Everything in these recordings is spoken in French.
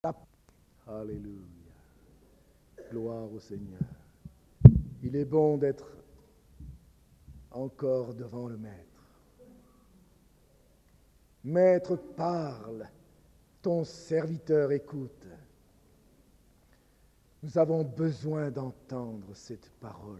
Alléluia. Gloire au Seigneur. Il est bon d'être encore devant le Maître. Maître, parle, ton serviteur écoute. Nous avons besoin d'entendre cette parole.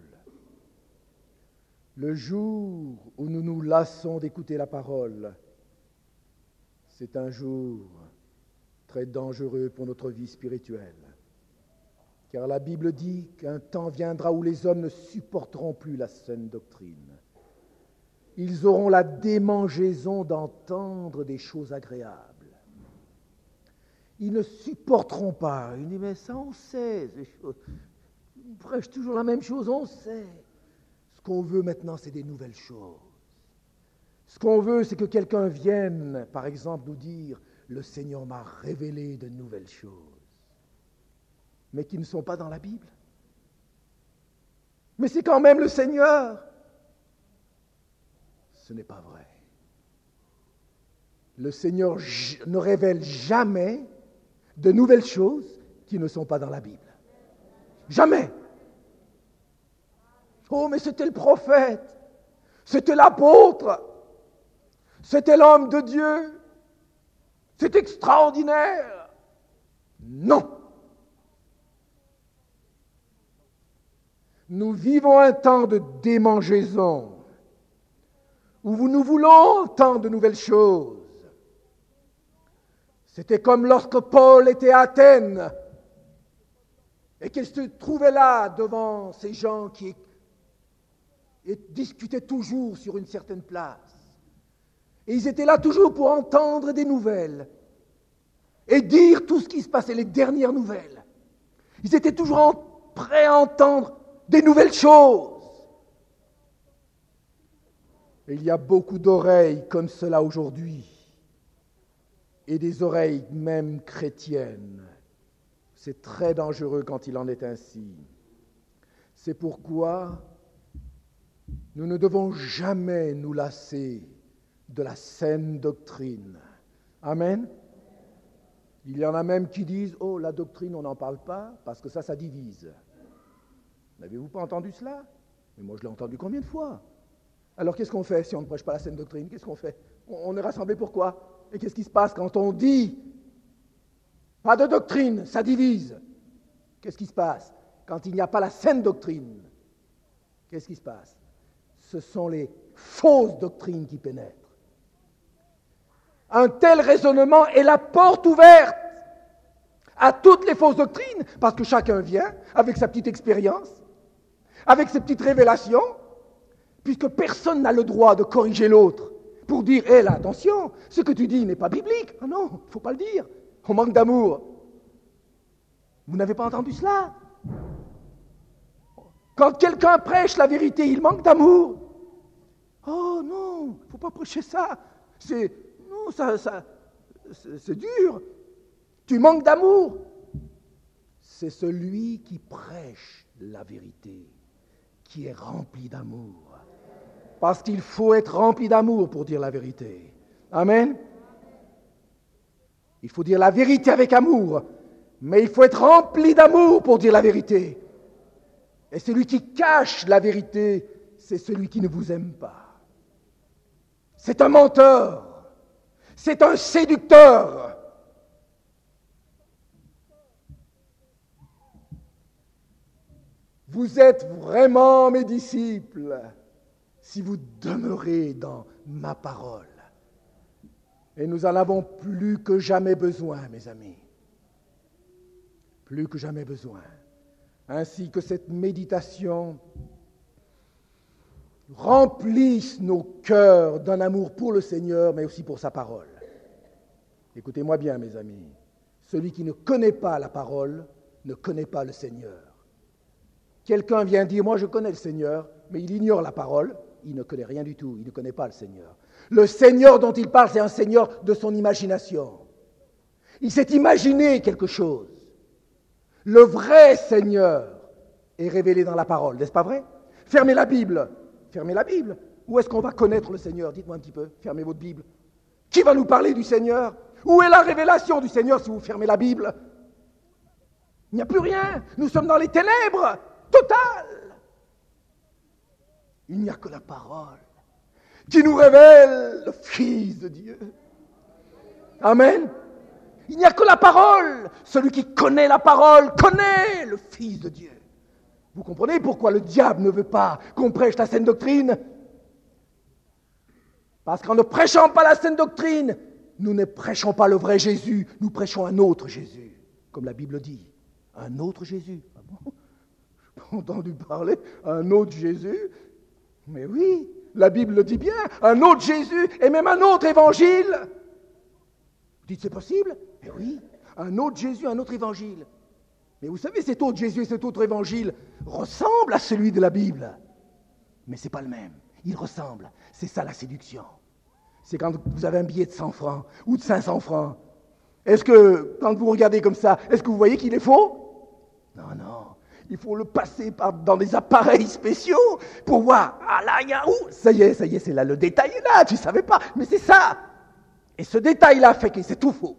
Le jour où nous nous lassons d'écouter la parole, c'est un jour très dangereux pour notre vie spirituelle. Car la Bible dit qu'un temps viendra où les hommes ne supporteront plus la saine doctrine. Ils auront la démangeaison d'entendre des choses agréables. Ils ne supporteront pas. Ils disent, mais ça on sait, ces choses. On prêche toujours la même chose, on sait. Ce qu'on veut maintenant, c'est des nouvelles choses. Ce qu'on veut, c'est que quelqu'un vienne, par exemple, nous dire, le Seigneur m'a révélé de nouvelles choses, mais qui ne sont pas dans la Bible. Mais c'est quand même le Seigneur. Ce n'est pas vrai. Le Seigneur ne révèle jamais de nouvelles choses qui ne sont pas dans la Bible. Jamais. Oh, mais c'était le prophète, c'était l'apôtre, c'était l'homme de Dieu, c'est extraordinaire. Non. Nous vivons un temps de démangeaison, où nous voulons entendre de nouvelles choses. C'était comme lorsque Paul était à Athènes, et qu'il se trouvait là devant ces gens qui discutaient toujours sur une certaine place. Et ils étaient là toujours pour entendre des nouvelles et dire tout ce qui se passait, les dernières nouvelles. Ils étaient toujours prêts à entendre des nouvelles choses. Et il y a beaucoup d'oreilles comme cela aujourd'hui, et des oreilles même chrétiennes. C'est très dangereux quand il en est ainsi. C'est pourquoi nous ne devons jamais nous lasser de la saine doctrine. Amen. Il y en a même qui disent, oh, la doctrine, on n'en parle pas, parce que ça divise. N'avez-vous pas entendu cela? Mais moi, je l'ai entendu combien de fois? Alors, qu'est-ce qu'on fait si on ne prêche pas la saine doctrine? Qu'est-ce qu'on fait? On est rassemblés pourquoi? Et qu'est-ce qui se passe quand on dit, pas de doctrine, ça divise? Qu'est-ce qui se passe quand il n'y a pas la saine doctrine? Qu'est-ce qui se passe? Ce sont les fausses doctrines qui pénètrent. Un tel raisonnement est la porte ouverte à toutes les fausses doctrines, parce que chacun vient avec sa petite expérience, avec ses petites révélations, puisque personne n'a le droit de corriger l'autre pour dire, hé là, attention, ce que tu dis n'est pas biblique. Ah non, il ne faut pas le dire, on manque d'amour. Vous n'avez pas entendu cela? Quand quelqu'un prêche la vérité, il manque d'amour. Oh non, il ne faut pas prêcher ça. C'est dur. Tu manques d'amour. C'est celui qui prêche la vérité, qui est rempli d'amour. Parce qu'il faut être rempli d'amour pour dire la vérité. Amen. Il faut dire la vérité avec amour, mais il faut être rempli d'amour pour dire la vérité. Et celui qui cache la vérité, c'est celui qui ne vous aime pas. C'est un menteur. C'est un séducteur. Vous êtes vraiment mes disciples si vous demeurez dans ma parole. Et nous en avons plus que jamais besoin, mes amis. Plus que jamais besoin. Ainsi que cette méditation remplisse nos cœurs d'un amour pour le Seigneur, mais aussi pour sa parole. Écoutez-moi bien, mes amis. Celui qui ne connaît pas la parole ne connaît pas le Seigneur. Quelqu'un vient dire, moi je connais le Seigneur, mais il ignore la parole, il ne connaît rien du tout, il ne connaît pas le Seigneur. Le Seigneur dont il parle, c'est un Seigneur de son imagination. Il s'est imaginé quelque chose. Le vrai Seigneur est révélé dans la parole, n'est-ce pas vrai? Fermez la Bible. Fermez la Bible. Où est-ce qu'on va connaître le Seigneur? Dites-moi un petit peu. Fermez votre Bible. Qui va nous parler du Seigneur? Où est la révélation du Seigneur si vous fermez la Bible? Il n'y a plus rien. Nous sommes dans les ténèbres totales. Il n'y a que la parole qui nous révèle le Fils de Dieu. Amen. Il n'y a que la parole. Celui qui connaît la parole connaît le Fils de Dieu. Vous comprenez pourquoi le diable ne veut pas qu'on prêche la saine doctrine? Parce qu'en ne prêchant pas la saine doctrine, nous ne prêchons pas le vrai Jésus, nous prêchons un autre Jésus, comme la Bible dit. Un autre Jésus. Ah bon? Je n'ai pas entendu parler un autre Jésus. Mais oui, la Bible le dit bien, un autre Jésus et même un autre évangile. Vous dites, c'est possible? Mais oui, un autre Jésus, un autre évangile. Mais vous savez, cet autre Jésus et cet autre évangile ressemblent à celui de la Bible. Mais ce n'est pas le même. Ils ressemblent. C'est ça la séduction. C'est quand vous avez un billet de 100 francs ou de 500 francs. Est-ce que, quand vous regardez comme ça, est-ce que vous voyez qu'il est faux? Non, non. Il faut le passer dans des appareils spéciaux pour voir. Ah là, il y a où? Ça y est, c'est là, le détail est là, tu ne savais pas. Mais c'est ça. Et ce détail-là fait que c'est tout faux.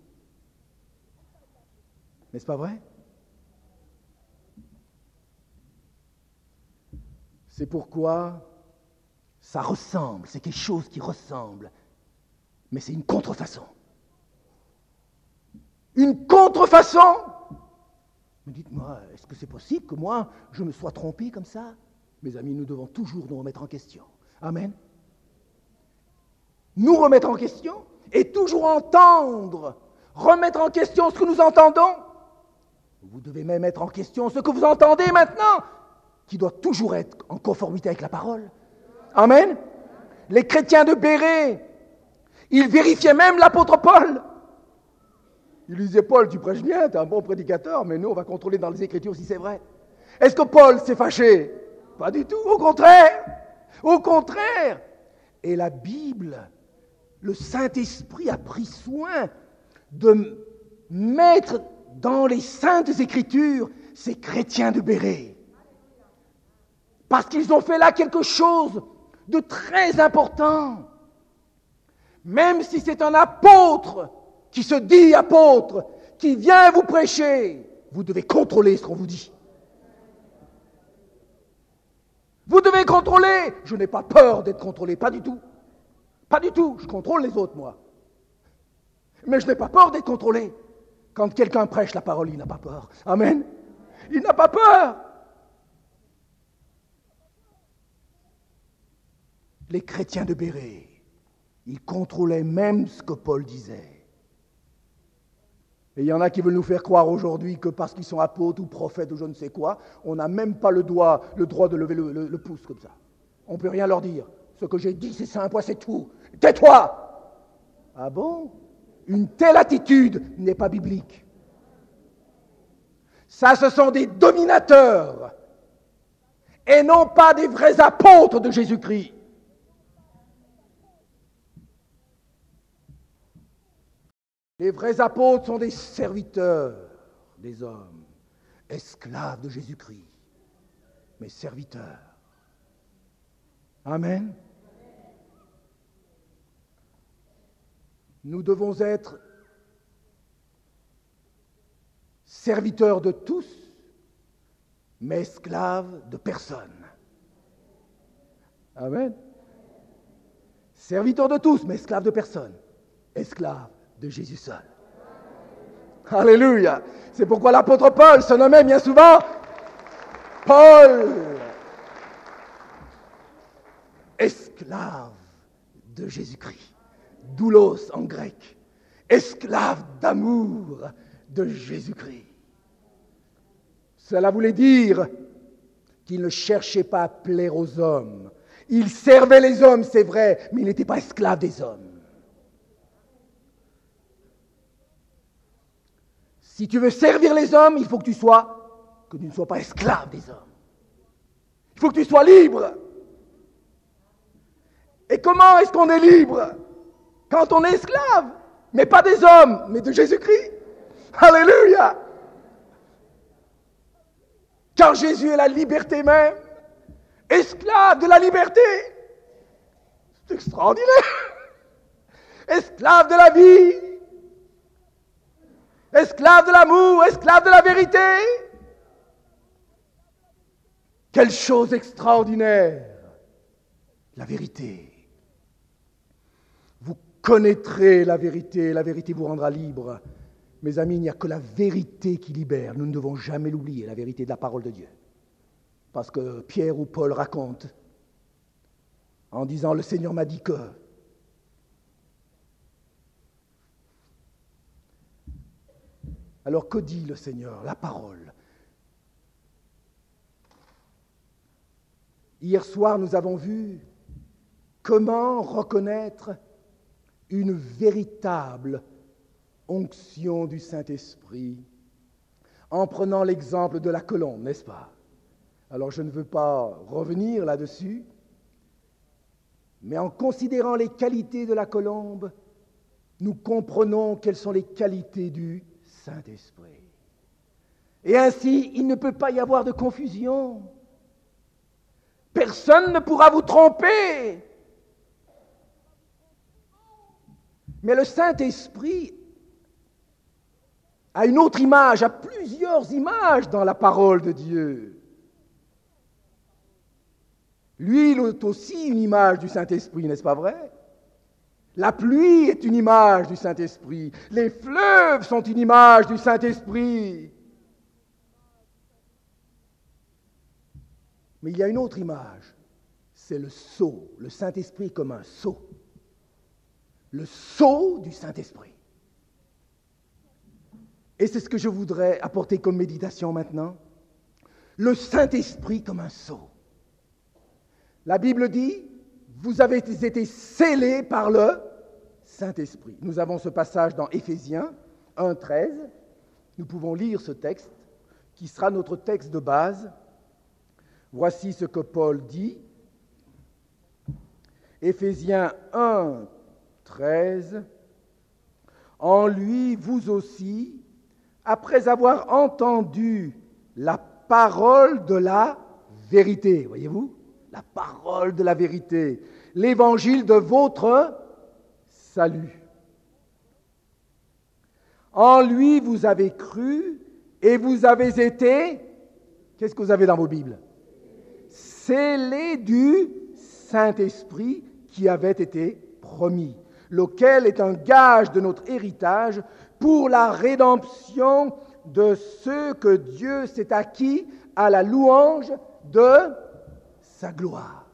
N'est-ce pas vrai? C'est pourquoi ça ressemble, c'est quelque chose qui ressemble, mais c'est une contrefaçon. Une contrefaçon! Mais dites-moi, est-ce que c'est possible que moi, je me sois trompé comme ça? Mes amis, nous devons toujours nous remettre en question. Amen. Nous remettre en question et toujours entendre, remettre en question ce que nous entendons. Vous devez même mettre en question ce que vous entendez maintenant, qui doit toujours être en conformité avec la parole. Amen. Les chrétiens de Bérée, ils vérifiaient même l'apôtre Paul. Ils lui disaient, Paul, tu prêches bien, tu es un bon prédicateur, mais nous, on va contrôler dans les Écritures si c'est vrai. Est-ce que Paul s'est fâché? Pas du tout, au contraire. Au contraire. Et la Bible, le Saint-Esprit a pris soin de mettre dans les Saintes Écritures ces chrétiens de Bérée. Parce qu'ils ont fait là quelque chose de très important. Même si c'est un apôtre qui se dit apôtre, qui vient vous prêcher, vous devez contrôler ce qu'on vous dit. Vous devez contrôler. Je n'ai pas peur d'être contrôlé, pas du tout. Pas du tout. Je contrôle les autres, moi. Mais je n'ai pas peur d'être contrôlé. Quand quelqu'un prêche la parole, il n'a pas peur. Amen. Il n'a pas peur. Les chrétiens de Bérée, ils contrôlaient même ce que Paul disait. Et il y en a qui veulent nous faire croire aujourd'hui que parce qu'ils sont apôtres ou prophètes ou je ne sais quoi, on n'a même pas le droit de lever le pouce comme ça. On ne peut rien leur dire. Ce que j'ai dit, c'est ça, un point, c'est tout. Tais-toi! Ah bon? Une telle attitude n'est pas biblique. Ça, ce sont des dominateurs et non pas des vrais apôtres de Jésus-Christ. Les vrais apôtres sont des serviteurs des hommes, esclaves de Jésus-Christ, mais serviteurs. Amen. Nous devons être serviteurs de tous, mais esclaves de personne. Amen. Serviteurs de tous, mais esclaves de personne. Esclaves de Jésus seul. Alléluia. C'est pourquoi l'apôtre Paul se nommait bien souvent Paul, esclave de Jésus-Christ. Doulos en grec, esclave d'amour de Jésus-Christ. Cela voulait dire qu'il ne cherchait pas à plaire aux hommes. Il servait les hommes, c'est vrai, mais il n'était pas esclave des hommes. Si tu veux servir les hommes, il faut que tu ne sois pas esclave des hommes. Il faut que tu sois libre. Et comment est-ce qu'on est libre? Quand on est esclave, mais pas des hommes, mais de Jésus-Christ. Alléluia! Car Jésus est la liberté même, esclave de la liberté. C'est extraordinaire. Esclave de la vie. esclave de l'amour, esclave de la vérité. Quelle chose extraordinaire, la vérité. Vous connaîtrez la vérité vous rendra libre. Mes amis, il n'y a que la vérité qui libère. Nous ne devons jamais l'oublier, la vérité de la parole de Dieu. Parce que Pierre ou Paul racontent, en disant « Le Seigneur m'a dit que ». Alors que dit le Seigneur? La parole. Hier soir, nous avons vu comment reconnaître une véritable onction du Saint-Esprit en prenant l'exemple de la colombe, n'est-ce pas? Alors je ne veux pas revenir là-dessus, mais en considérant les qualités de la colombe, nous comprenons quelles sont les qualités du Saint-Esprit. Et ainsi, il ne peut pas y avoir de confusion. Personne ne pourra vous tromper. Mais le Saint-Esprit a une autre image, a plusieurs images dans la parole de Dieu. Lui, il est aussi une image du Saint-Esprit, n'est-ce pas vrai? La pluie est une image du Saint-Esprit. Les fleuves sont une image du Saint-Esprit. Mais il y a une autre image, c'est le sceau, le Saint-Esprit comme un sceau. Le sceau du Saint-Esprit. Et c'est ce que je voudrais apporter comme méditation maintenant. Le Saint-Esprit comme un sceau. La Bible dit, vous avez été scellés par le Saint-Esprit. Nous avons ce passage dans Éphésiens 1:13. Nous pouvons lire ce texte, qui sera notre texte de base. Voici ce que Paul dit. Éphésiens 1:13. En lui, vous aussi, après avoir entendu la parole de la vérité, voyez-vous, la parole de la vérité, l'évangile de votre salut. En lui, vous avez cru et vous avez été, qu'est-ce que vous avez dans vos Bibles? Scellés du Saint-Esprit qui avait été promis, lequel est un gage de notre héritage pour la rédemption de ceux que Dieu s'est acquis à la louange de sa gloire.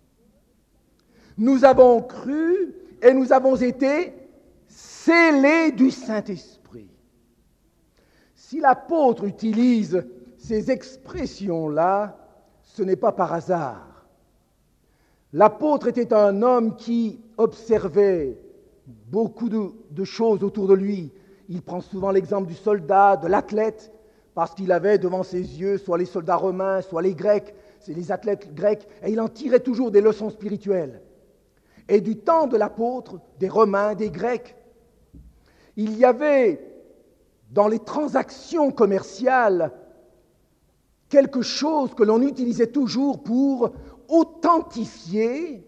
Nous avons cru et nous avons été scellés du Saint-Esprit. Si l'apôtre utilise ces expressions-là, ce n'est pas par hasard. L'apôtre était un homme qui observait beaucoup de choses autour de lui. Il prend souvent l'exemple du soldat, de l'athlète, parce qu'il avait devant ses yeux soit les soldats romains, soit les Grecs, c'est les athlètes grecs, et il en tirait toujours des leçons spirituelles. Et du temps de l'apôtre, des Romains, des Grecs, il y avait dans les transactions commerciales quelque chose que l'on utilisait toujours pour authentifier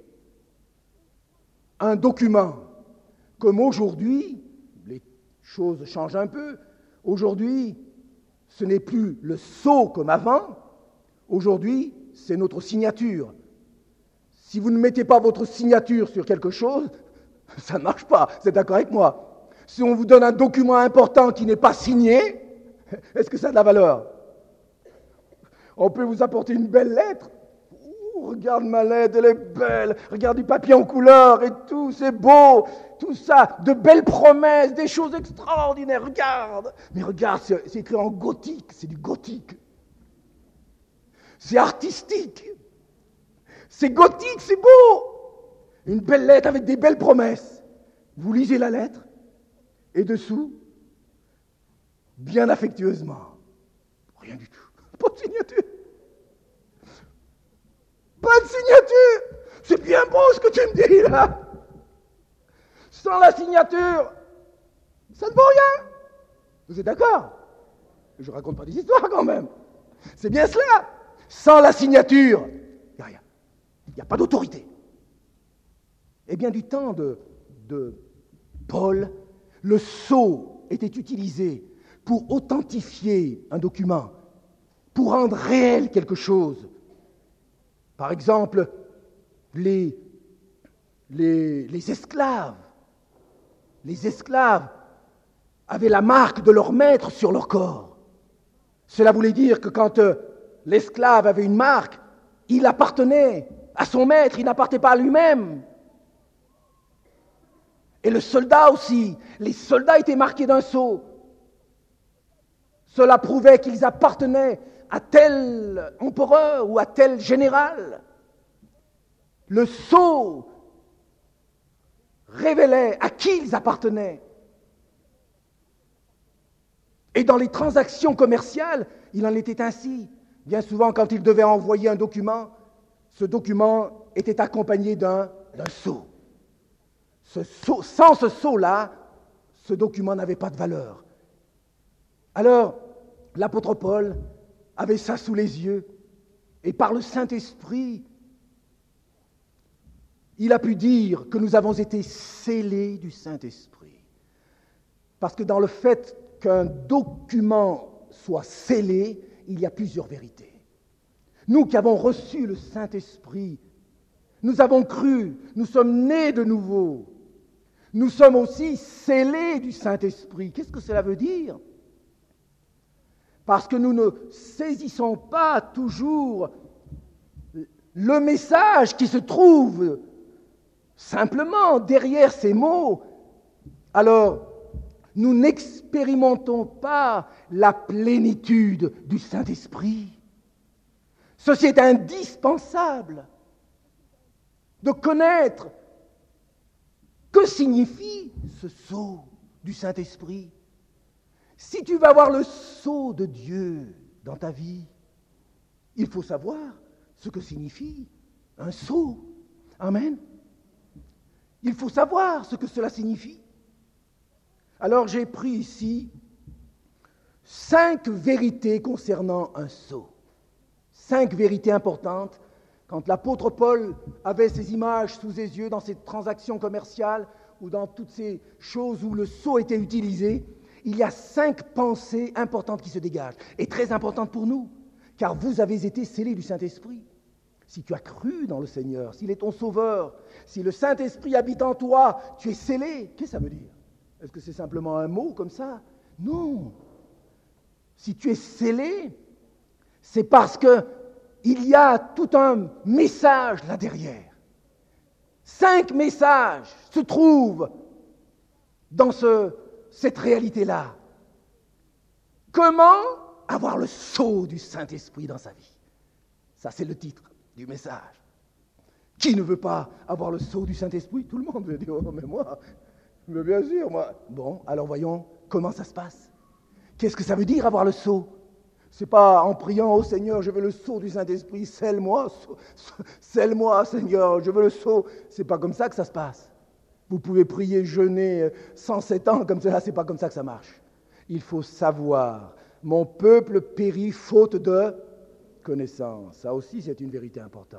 un document. Comme aujourd'hui, les choses changent un peu. Aujourd'hui, ce n'est plus le sceau comme avant. Aujourd'hui, c'est notre signature. Si vous ne mettez pas votre signature sur quelque chose, ça ne marche pas. Vous êtes d'accord avec moi? Si on vous donne un document important qui n'est pas signé, est-ce que ça a de la valeur? On peut vous apporter une belle lettre. Regarde ma lettre, elle est belle. Regarde du papier en couleur et tout, c'est beau. Tout ça, de belles promesses, des choses extraordinaires. Regarde. Mais regarde, c'est écrit en gothique. C'est du gothique. C'est artistique. C'est gothique, c'est beau. Une belle lettre avec des belles promesses. Vous lisez la lettre et dessous, bien affectueusement, rien du tout. Pas de signature. Pas de signature. C'est bien beau ce que tu me dis là. Sans la signature, ça ne vaut rien. Vous êtes d'accord? Je ne raconte pas des histoires quand même. C'est bien cela. Sans la signature, il n'y a rien. Il n'y a pas d'autorité. Eh bien, du temps de Paul, le sceau était utilisé pour authentifier un document, pour rendre réel quelque chose. Par exemple, les esclaves. Les esclaves avaient la marque de leur maître sur leur corps. Cela voulait dire que quand l'esclave avait une marque, il appartenait à son maître, il n'appartenait pas à lui-même. Et le soldat aussi, les soldats étaient marqués d'un sceau. Cela prouvait qu'ils appartenaient à tel empereur ou à tel général. Le sceau révélait à qui ils appartenaient. Et dans les transactions commerciales, il en était ainsi. Bien souvent, quand ils devaient envoyer un document, ce document était accompagné d'un sceau. Sans ce sceau-là, ce document n'avait pas de valeur. Alors, l'apôtre Paul avait ça sous les yeux, et par le Saint-Esprit, il a pu dire que nous avons été scellés du Saint-Esprit. Parce que dans le fait qu'un document soit scellé, il y a plusieurs vérités. Nous qui avons reçu le Saint-Esprit, nous avons cru, nous sommes nés de nouveau. Nous sommes aussi scellés du Saint-Esprit. Qu'est-ce que cela veut dire ? Parce que nous ne saisissons pas toujours le message qui se trouve simplement derrière ces mots. Alors, nous n'expérimentons pas la plénitude du Saint-Esprit. Ceci est indispensable de connaître que signifie ce sceau du Saint-Esprit. Si tu vas avoir le sceau de Dieu dans ta vie, il faut savoir ce que signifie un sceau. Amen. Il faut savoir ce que cela signifie. Alors j'ai pris ici 5 vérités concernant un sceau. 5 vérités importantes. Quand l'apôtre Paul avait ces images sous ses yeux dans ses transactions commerciales ou dans toutes ces choses où le sceau était utilisé, il y a 5 pensées importantes qui se dégagent et très importantes pour nous, car vous avez été scellés du Saint-Esprit. Si tu as cru dans le Seigneur, s'il est ton sauveur, si le Saint-Esprit habite en toi, tu es scellé. Qu'est-ce que ça veut dire ? Est-ce que c'est simplement un mot comme ça ? Non. Si tu es scellé, c'est parce que il y a tout un message là derrière. 5 messages se trouvent dans cette réalité-là. Comment avoir le sceau du Saint-Esprit dans sa vie ? Ça, c'est le titre du message. Qui ne veut pas avoir le sceau du Saint-Esprit ? Tout le monde veut dire, oh, mais moi, mais bien sûr, moi. Bon, alors voyons comment ça se passe. Qu'est-ce que ça veut dire avoir le sceau ? C'est pas en priant au Seigneur, je veux le sceau du Saint-Esprit, scelle-moi, Seigneur, je veux le sceau. C'est pas comme ça que ça se passe. Vous pouvez prier, jeûner 107 ans comme cela, c'est pas comme ça que ça marche. Il faut savoir. Mon peuple périt faute de connaissance. Ça aussi, c'est une vérité importante.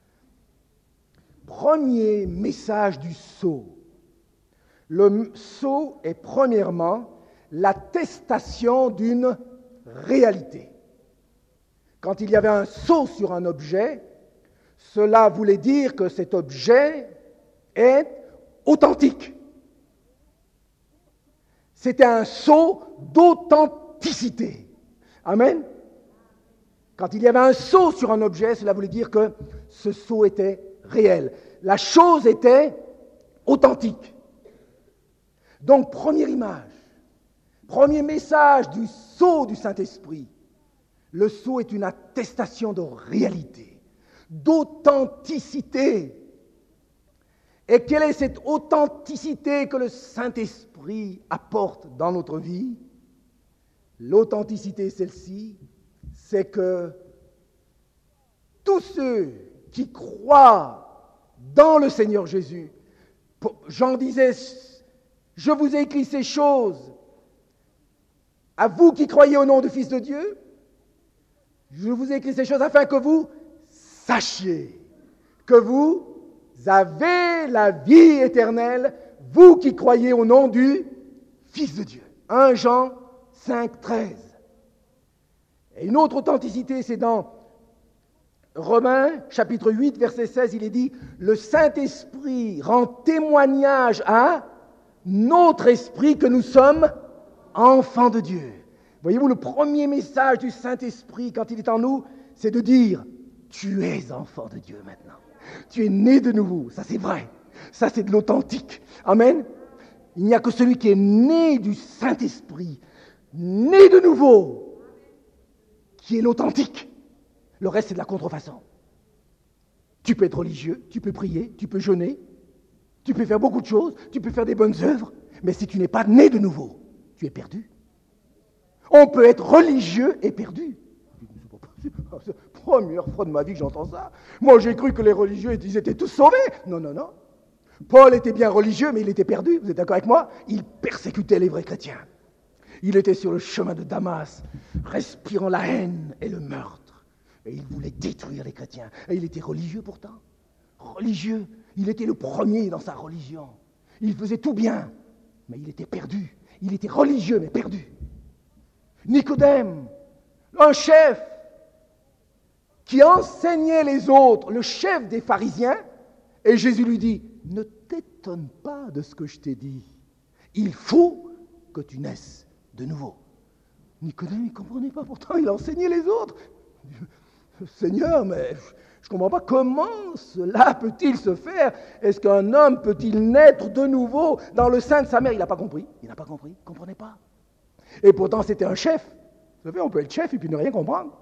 Premier message du sceau. Le sceau est premièrement l'attestation d'une réalité. Quand il y avait un sceau sur un objet, cela voulait dire que cet objet est authentique. C'était un sceau d'authenticité. Amen. Quand il y avait un sceau sur un objet, cela voulait dire que ce sceau était réel. La chose était authentique. Donc, première image, premier message du sceau du Saint-Esprit. Le sceau est une attestation de réalité, d'authenticité. Et quelle est cette authenticité que le Saint-Esprit apporte dans notre vie ? L'authenticité, celle-ci, c'est que tous ceux qui croient dans le Seigneur Jésus, Jean disait, je vous ai écrit ces choses, à vous qui croyez au nom du Fils de Dieu, je vous ai écrit ces choses afin que vous sachiez que vous avez la vie éternelle, vous qui croyez au nom du Fils de Dieu. 1 Jean 5, 13. Et une autre authenticité, c'est dans Romains, chapitre 8, verset 16, il est dit « Le Saint-Esprit rend témoignage à notre esprit que nous sommes enfants de Dieu. » Voyez-vous, le premier message du Saint-Esprit, quand il est en nous, c'est de dire « Tu es enfant de Dieu maintenant. Tu es né de nouveau. » Ça, c'est vrai. Ça, c'est de l'authentique. Amen. Il n'y a que celui qui est né du Saint-Esprit, né de nouveau, qui est l'authentique. Le reste, c'est de la contrefaçon. Tu peux être religieux, tu peux prier, tu peux jeûner, tu peux faire beaucoup de choses, tu peux faire des bonnes œuvres, mais si tu n'es pas né de nouveau, tu es perdu. On peut être religieux et perdu. C'est la première fois de ma vie que j'entends ça. Moi, j'ai cru que les religieux, ils étaient tous sauvés. Non, non, non. Paul était bien religieux, mais il était perdu. Vous êtes d'accord avec moi? Il persécutait les vrais chrétiens. Il était sur le chemin de Damas, respirant la haine et le meurtre. Et il voulait détruire les chrétiens. Et il était religieux pourtant. Religieux. Il était le premier dans sa religion. Il faisait tout bien, mais il était perdu. Il était religieux, mais perdu. Nicodème, un chef qui enseignait les autres, le chef des pharisiens, et Jésus lui dit, ne t'étonne pas de ce que je t'ai dit. Il faut que tu naisses de nouveau. Nicodème, il ne comprenait pas, pourtant il enseignait les autres. Seigneur, mais je ne comprends pas comment cela peut-il se faire. Est-ce qu'un homme peut-il naître de nouveau dans le sein de sa mère? Il n'a pas compris, il n'a pas compris, il ne comprenait pas. Et pourtant c'était un chef. Vous savez, on peut être chef et puis ne rien comprendre.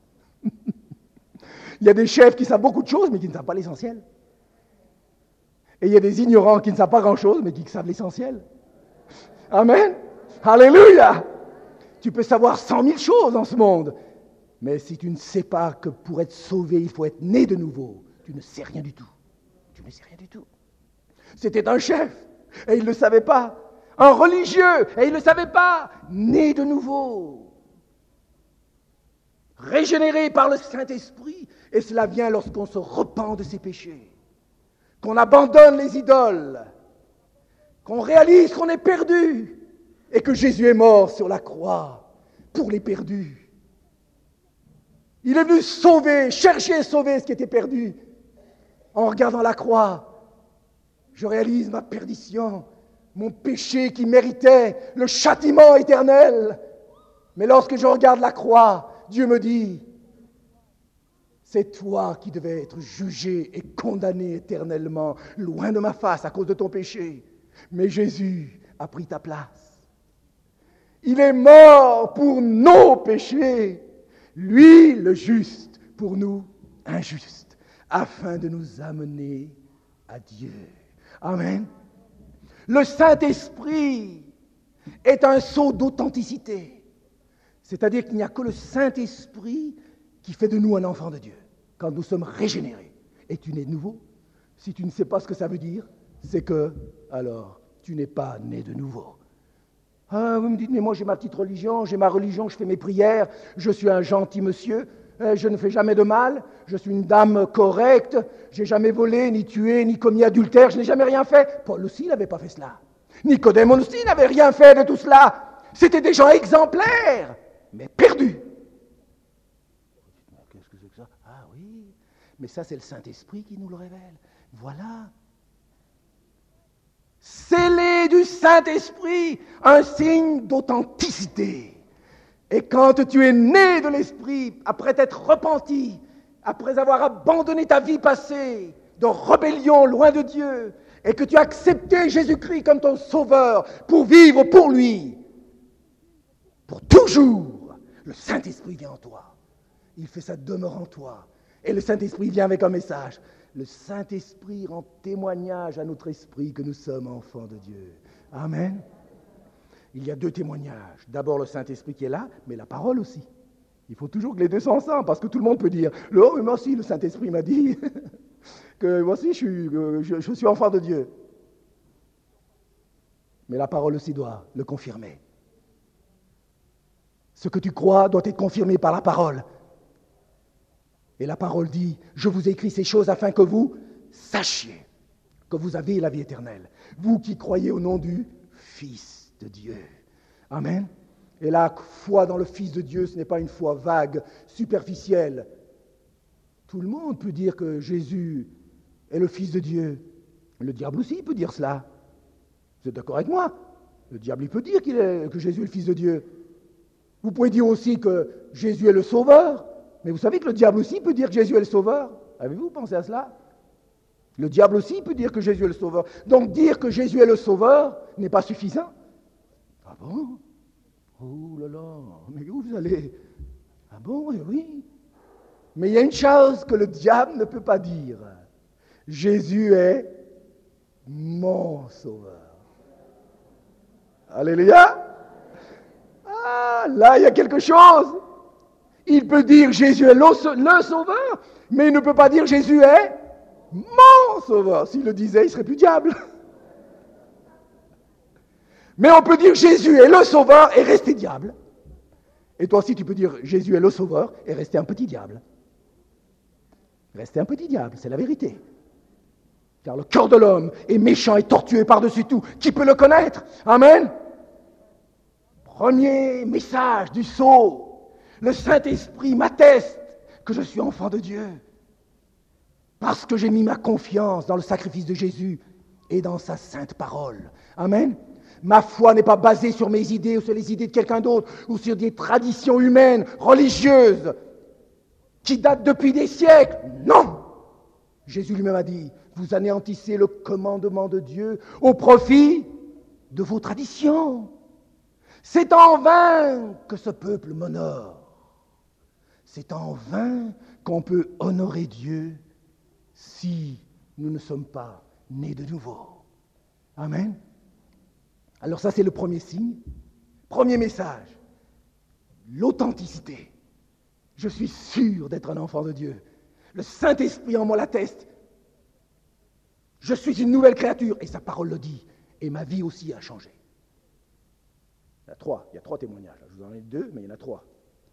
Il y a des chefs qui savent beaucoup de choses mais qui ne savent pas l'essentiel. Et il y a des ignorants qui ne savent pas grand-chose mais qui savent l'essentiel. Amen. Alléluia. Tu peux savoir 100 000 choses dans ce monde. Mais si tu ne sais pas que pour être sauvé, il faut être né de nouveau, tu ne sais rien du tout. Tu ne sais rien du tout. C'était un chef, et il ne le savait pas. Un religieux, et il ne le savait pas. Né de nouveau. Régénéré par le Saint-Esprit. Et cela vient lorsqu'on se repent de ses péchés. Qu'on abandonne les idoles. Qu'on réalise qu'on est perdu. Et que Jésus est mort sur la croix pour les perdus. Il est venu sauver, chercher et sauver ce qui était perdu. En regardant la croix, je réalise ma perdition, mon péché qui méritait le châtiment éternel. Mais lorsque je regarde la croix, Dieu me dit, c'est toi qui devais être jugé et condamné éternellement, loin de ma face à cause de ton péché. Mais Jésus a pris ta place. Il est mort pour nos péchés. Lui, le juste, pour nous, injuste, afin de nous amener à Dieu. Amen. Le Saint-Esprit est un sceau d'authenticité. C'est-à-dire qu'il n'y a que le Saint-Esprit qui fait de nous un enfant de Dieu. Quand nous sommes régénérés. Et tu nais de nouveau. Si tu ne sais pas ce que ça veut dire, c'est que, alors, tu n'es pas né de nouveau. Ah, vous me dites, mais moi j'ai ma petite religion, j'ai ma religion, je fais mes prières, je suis un gentil monsieur, je ne fais jamais de mal, je suis une dame correcte, j'ai jamais volé, ni tué, ni commis adultère, je n'ai jamais rien fait. Paul aussi n'avait pas fait cela. Nicodème aussi n'avait rien fait de tout cela. C'était des gens exemplaires, mais perdus. Qu'est-ce que c'est que ça? Ah oui, mais ça c'est le Saint-Esprit qui nous le révèle. Voilà. Scellé du Saint-Esprit, un signe d'authenticité. Et quand tu es né de l'Esprit, après t'être repenti, après avoir abandonné ta vie passée de rébellion loin de Dieu, et que tu as accepté Jésus-Christ comme ton sauveur pour vivre pour lui, pour toujours, le Saint-Esprit vient en toi. Il fait sa demeure en toi. Et le Saint-Esprit vient avec un message. Le Saint-Esprit rend témoignage à notre esprit que nous sommes enfants de Dieu. Amen. Il y a deux témoignages. D'abord le Saint-Esprit qui est là, mais la parole aussi. Il faut toujours que les deux soient ensemble, parce que tout le monde peut dire « Oh, mais moi aussi, le Saint-Esprit m'a dit que moi aussi, je suis enfant de Dieu. » Mais la parole aussi doit le confirmer. Ce que tu crois doit être confirmé par la parole. Et la parole dit, je vous ai écrit ces choses afin que vous sachiez que vous avez la vie éternelle. Vous qui croyez au nom du Fils de Dieu. Amen. Et la foi dans le Fils de Dieu, ce n'est pas une foi vague, superficielle. Tout le monde peut dire que Jésus est le Fils de Dieu. Le diable aussi peut dire cela. Vous êtes d'accord avec moi? Le diable, il peut dire que Jésus est le Fils de Dieu. Vous pouvez dire aussi que Jésus est le Sauveur. Mais vous savez que le diable aussi peut dire que Jésus est le Sauveur. Avez-vous pensé à cela? Le diable aussi peut dire que Jésus est le Sauveur. Donc dire que Jésus est le Sauveur n'est pas suffisant. Ah bon? Oh là là, mais où vous allez? Ah bon, oui. Mais il y a une chose que le diable ne peut pas dire. Jésus est mon Sauveur. Alléluia. Ah, là, il y a quelque chose. Il peut dire Jésus est le Sauveur, mais il ne peut pas dire Jésus est mon Sauveur. S'il le disait, il ne serait plus diable. Mais on peut dire Jésus est le Sauveur et rester diable. Et toi aussi, tu peux dire Jésus est le Sauveur et rester un petit diable. Rester un petit diable, c'est la vérité. Car le cœur de l'homme est méchant et tortueux par-dessus tout. Qui peut le connaître? Amen. Premier message du sceau. Le Saint-Esprit m'atteste que je suis enfant de Dieu. Parce que j'ai mis ma confiance dans le sacrifice de Jésus et dans sa sainte parole. Amen. Ma foi n'est pas basée sur mes idées ou sur les idées de quelqu'un d'autre ou sur des traditions humaines, religieuses, qui datent depuis des siècles. Non! Jésus lui-même a dit, vous anéantissez le commandement de Dieu au profit de vos traditions. C'est en vain que ce peuple m'honore. C'est en vain qu'on peut honorer Dieu si nous ne sommes pas nés de nouveau. Amen. Alors ça, c'est le premier signe, premier message, l'authenticité. Je suis sûr d'être un enfant de Dieu. Le Saint-Esprit en moi l'atteste. Je suis une nouvelle créature, et sa parole le dit. Et ma vie aussi a changé. Il y a trois témoignages. Je vous en ai deux, mais il y en a trois.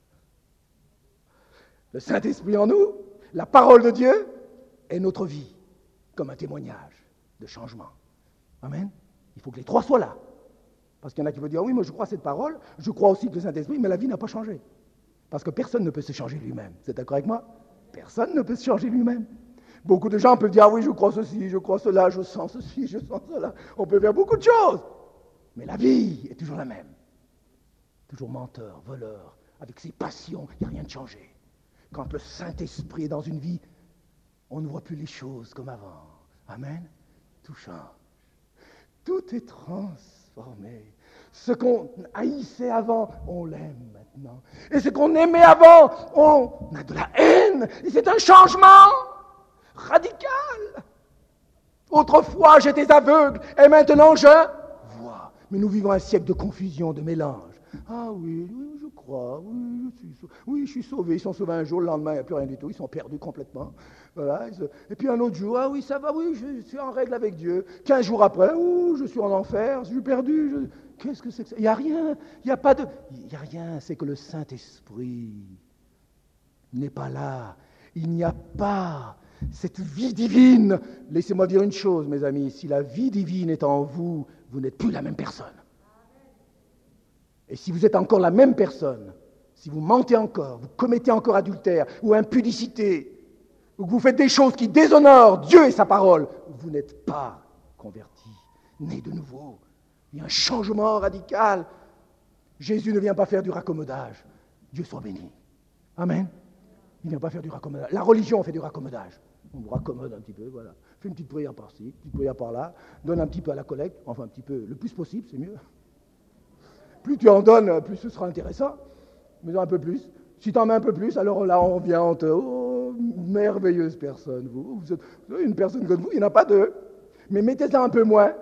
Le Saint-Esprit en nous, la parole de Dieu, et notre vie, comme un témoignage de changement. Amen. Il faut que les trois soient là. Parce qu'il y en a qui vont dire, oui, moi je crois à cette parole, je crois aussi que le Saint-Esprit, mais la vie n'a pas changé. Parce que personne ne peut se changer lui-même. Vous êtes d'accord avec moi? Personne ne peut se changer lui-même. Beaucoup de gens peuvent dire, ah oui, je crois ceci, je crois cela, je sens ceci, je sens cela. On peut faire beaucoup de choses. Mais la vie est toujours la même. Toujours menteur, voleur, avec ses passions, il n'y a rien de changé. Quand le Saint-Esprit est dans une vie, on ne voit plus les choses comme avant. Amen. Tout change. Tout est transformé. Ce qu'on haïssait avant, on l'aime maintenant. Et ce qu'on aimait avant, on a de la haine. Et c'est un changement radical. Autrefois, j'étais aveugle et maintenant je vois. Mais nous vivons un siècle de confusion, de mélange. Ah oui, je crois, oui, je suis sauvé. Ils sont sauvés un jour, le lendemain, il n'y a plus rien du tout. Ils sont perdus complètement. Voilà. Et puis un autre jour, ah oui, ça va, oui, je suis en règle avec Dieu. 15 jours après, je suis en enfer, je suis perdu. Qu'est-ce que c'est que ça? Il n'y a rien, il n'y a pas de... Il n'y a rien, c'est que le Saint-Esprit n'est pas là. Il n'y a pas cette vie divine. Laissez-moi dire une chose, mes amis, si la vie divine est en vous, vous n'êtes plus la même personne. Et si vous êtes encore la même personne, si vous mentez encore, vous commettez encore adultère ou impudicité, ou que vous faites des choses qui déshonorent Dieu et sa parole, vous n'êtes pas converti, né de nouveau. Il y a un changement radical. Jésus ne vient pas faire du raccommodage. Dieu soit béni. Amen. Il ne vient pas faire du raccommodage. La religion fait du raccommodage. On vous raccommode un petit peu, voilà. Fais une petite prière par-ci, une petite prière par-là, donne un petit peu à la collecte, enfin un petit peu, le plus possible, c'est mieux. Plus tu en donnes, plus ce sera intéressant. Mais un peu plus. Si tu en mets un peu plus, alors là, on vient en te... Oh, merveilleuse personne, vous. Vous êtes une personne comme vous, il n'y en a pas deux. Mais mettez-en un peu moins.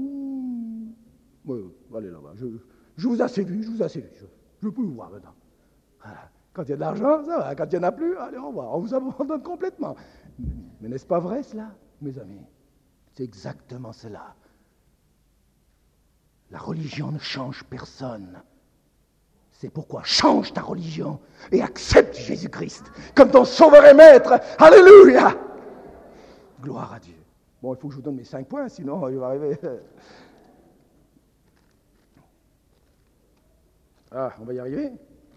Oui, allez là-bas. Je vous ai assez vu, je peux vous voir maintenant. Voilà. Quand il y a de l'argent, ça va. Quand il n'y en a plus, allez, au revoir. On vous abandonne complètement. Mais n'est-ce pas vrai, cela, mes amis? C'est exactement cela. La religion ne change personne. C'est pourquoi change ta religion et accepte Jésus-Christ comme ton sauveur et maître. Alléluia! Gloire à Dieu. Bon, il faut que je vous donne mes 5 points, sinon il va arriver. Ah, on va y arriver.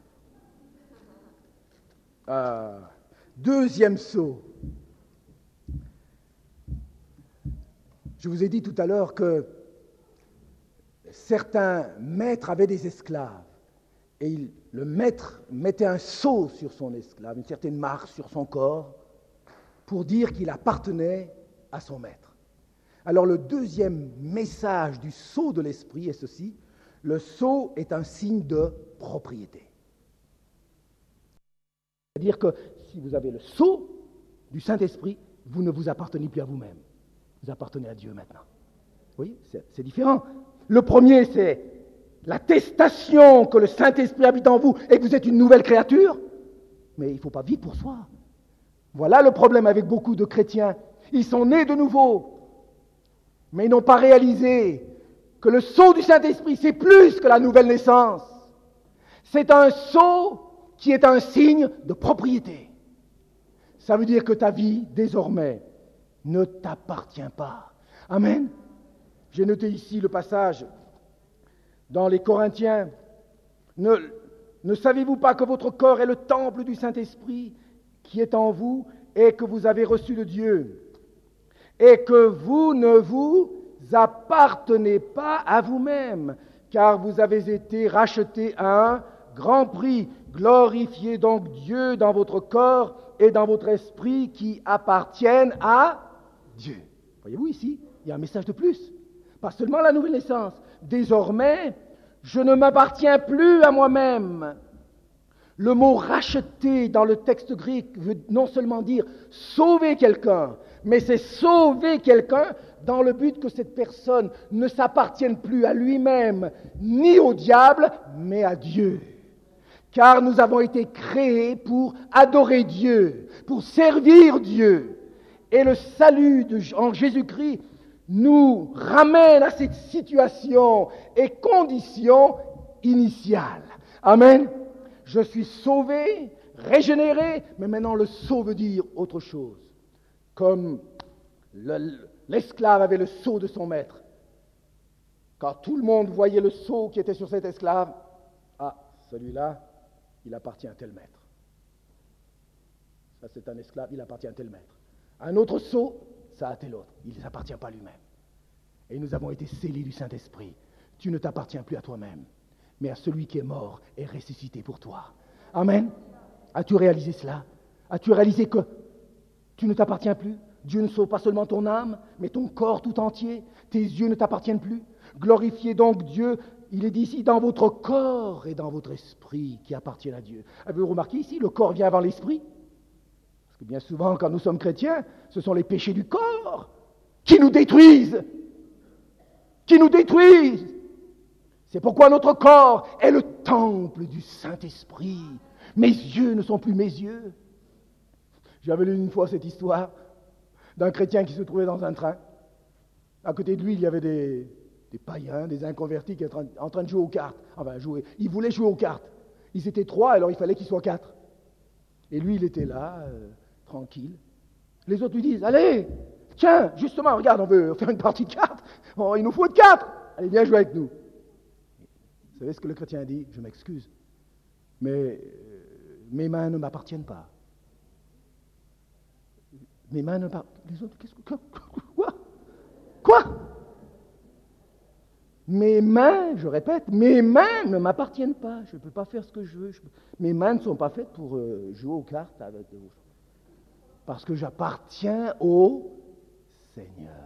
Deuxième saut. Je vous ai dit tout à l'heure que certains maîtres avaient des esclaves et le maître mettait un sceau sur son esclave, une certaine marque sur son corps pour dire qu'il appartenait à son maître. Alors le deuxième message du sceau de l'esprit est ceci: le sceau est un signe de propriété. C'est-à-dire que si vous avez le sceau du Saint-Esprit, vous ne vous appartenez plus à vous-même. Vous appartenez à Dieu maintenant. Oui, c'est différent. Le premier, c'est l'attestation que le Saint-Esprit habite en vous et que vous êtes une nouvelle créature. Mais il ne faut pas vivre pour soi. Voilà le problème avec beaucoup de chrétiens. Ils sont nés de nouveau, mais ils n'ont pas réalisé que le sceau du Saint-Esprit, c'est plus que la nouvelle naissance. C'est un sceau qui est un signe de propriété. Ça veut dire que ta vie, désormais, ne t'appartient pas. Amen. J'ai noté ici le passage dans les Corinthiens. Ne savez-vous pas que votre corps est le temple du Saint-Esprit qui est en vous et que vous avez reçu de Dieu, et que vous ne vous appartenez pas à vous-même, car vous avez été rachetés à un grand prix. Glorifiez donc Dieu dans votre corps et dans votre esprit qui appartiennent à Dieu. Voyez-vous ici, il y a un message de plus. Pas seulement la nouvelle naissance. Désormais, je ne m'appartiens plus à moi-même. Le mot racheter dans le texte grec veut non seulement dire sauver quelqu'un, mais c'est sauver quelqu'un dans le but que cette personne ne s'appartienne plus à lui-même ni au diable, mais à Dieu. Car nous avons été créés pour adorer Dieu, pour servir Dieu. Et le salut en Jésus-Christ nous ramène à cette situation et condition initiale. Amen. Je suis sauvé, régénéré, mais maintenant le sceau veut dire autre chose. Comme l'esclave avait le sceau de son maître. Quand tout le monde voyait le sceau qui était sur cet esclave, celui-là, il appartient à tel maître. Ça, c'est un esclave, il appartient à tel maître. Un autre sceau, ça a tel autre. Il ne s'appartient pas à lui-même. Et nous avons été scellés du Saint-Esprit. Tu ne t'appartiens plus à toi-même, mais à celui qui est mort et ressuscité pour toi. Amen. As-tu réalisé cela? As-tu réalisé que tu ne t'appartiens plus? Dieu ne sauve pas seulement ton âme, mais ton corps tout entier. Tes yeux ne t'appartiennent plus. Glorifiez donc Dieu. Il est dit ici, dans votre corps et dans votre esprit qui appartiennent à Dieu. Avez-vous remarqué ici, le corps vient avant l'esprit? Parce que bien souvent, quand nous sommes chrétiens, ce sont les péchés du corps qui nous détruisent. Qui nous détruisent. C'est pourquoi notre corps est le temple du Saint-Esprit. Mes yeux ne sont plus mes yeux. J'avais lu une fois cette histoire d'un chrétien qui se trouvait dans un train. À côté de lui, il y avait des païens, des inconvertis qui étaient en train de jouer aux cartes. Enfin, ils voulaient jouer aux cartes. Ils étaient 3, alors il fallait qu'ils soient 4. Et lui, il était là, tranquille. Les autres lui disent, allez, tiens, justement, regarde, on veut faire une partie de cartes. Oh, il nous faut de 4. Allez, viens jouer avec nous. Vous savez ce que le chrétien dit? Je m'excuse, mais mes mains ne m'appartiennent pas. Mes mains ne m'appartiennent pas. Les autres, Quoi? Mes mains, je répète, mes mains ne m'appartiennent pas. Je ne peux pas faire ce que je veux. Mes mains ne sont pas faites pour jouer aux cartes avec vous. Parce que j'appartiens au Seigneur.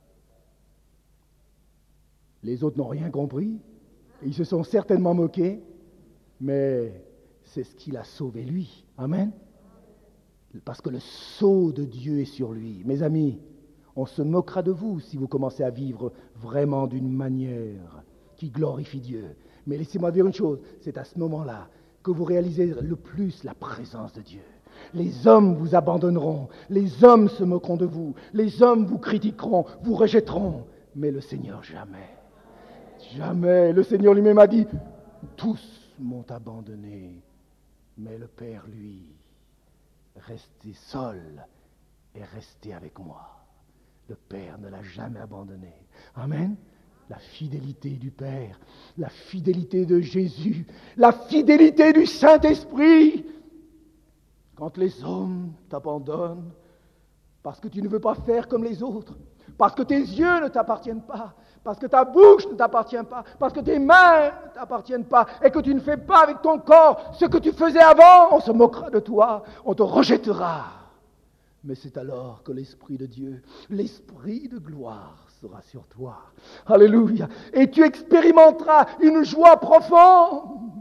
Les autres n'ont rien compris. Ils se sont certainement moqués. Mais c'est ce qui l'a sauvé lui. Amen. Parce que le sceau de Dieu est sur lui. Mes amis, on se moquera de vous si vous commencez à vivre vraiment d'une manière qui glorifie Dieu. Mais laissez-moi dire une chose, c'est à ce moment-là que vous réalisez le plus la présence de Dieu. Les hommes vous abandonneront, les hommes se moqueront de vous, les hommes vous critiqueront, vous rejetteront, mais le Seigneur jamais. Jamais. Le Seigneur lui-même a dit, tous m'ont abandonné, mais le Père, lui, resté seul est resté avec moi. Le Père ne l'a jamais abandonné. Amen. La fidélité du Père, la fidélité de Jésus, la fidélité du Saint-Esprit. Quand les hommes t'abandonnent, parce que tu ne veux pas faire comme les autres, parce que tes yeux ne t'appartiennent pas, parce que ta bouche ne t'appartient pas, parce que tes mains ne t'appartiennent pas, et que tu ne fais pas avec ton corps ce que tu faisais avant, on se moquera de toi, on te rejettera. Mais c'est alors que l'Esprit de Dieu, l'Esprit de gloire sera sur toi. Alléluia. Et tu expérimenteras une joie profonde.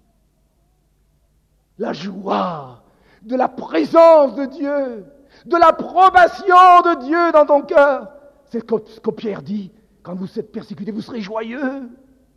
La joie de la présence de Dieu, de l'approbation de Dieu dans ton cœur. C'est ce que Pierre dit. Quand vous êtes persécutés, vous serez joyeux.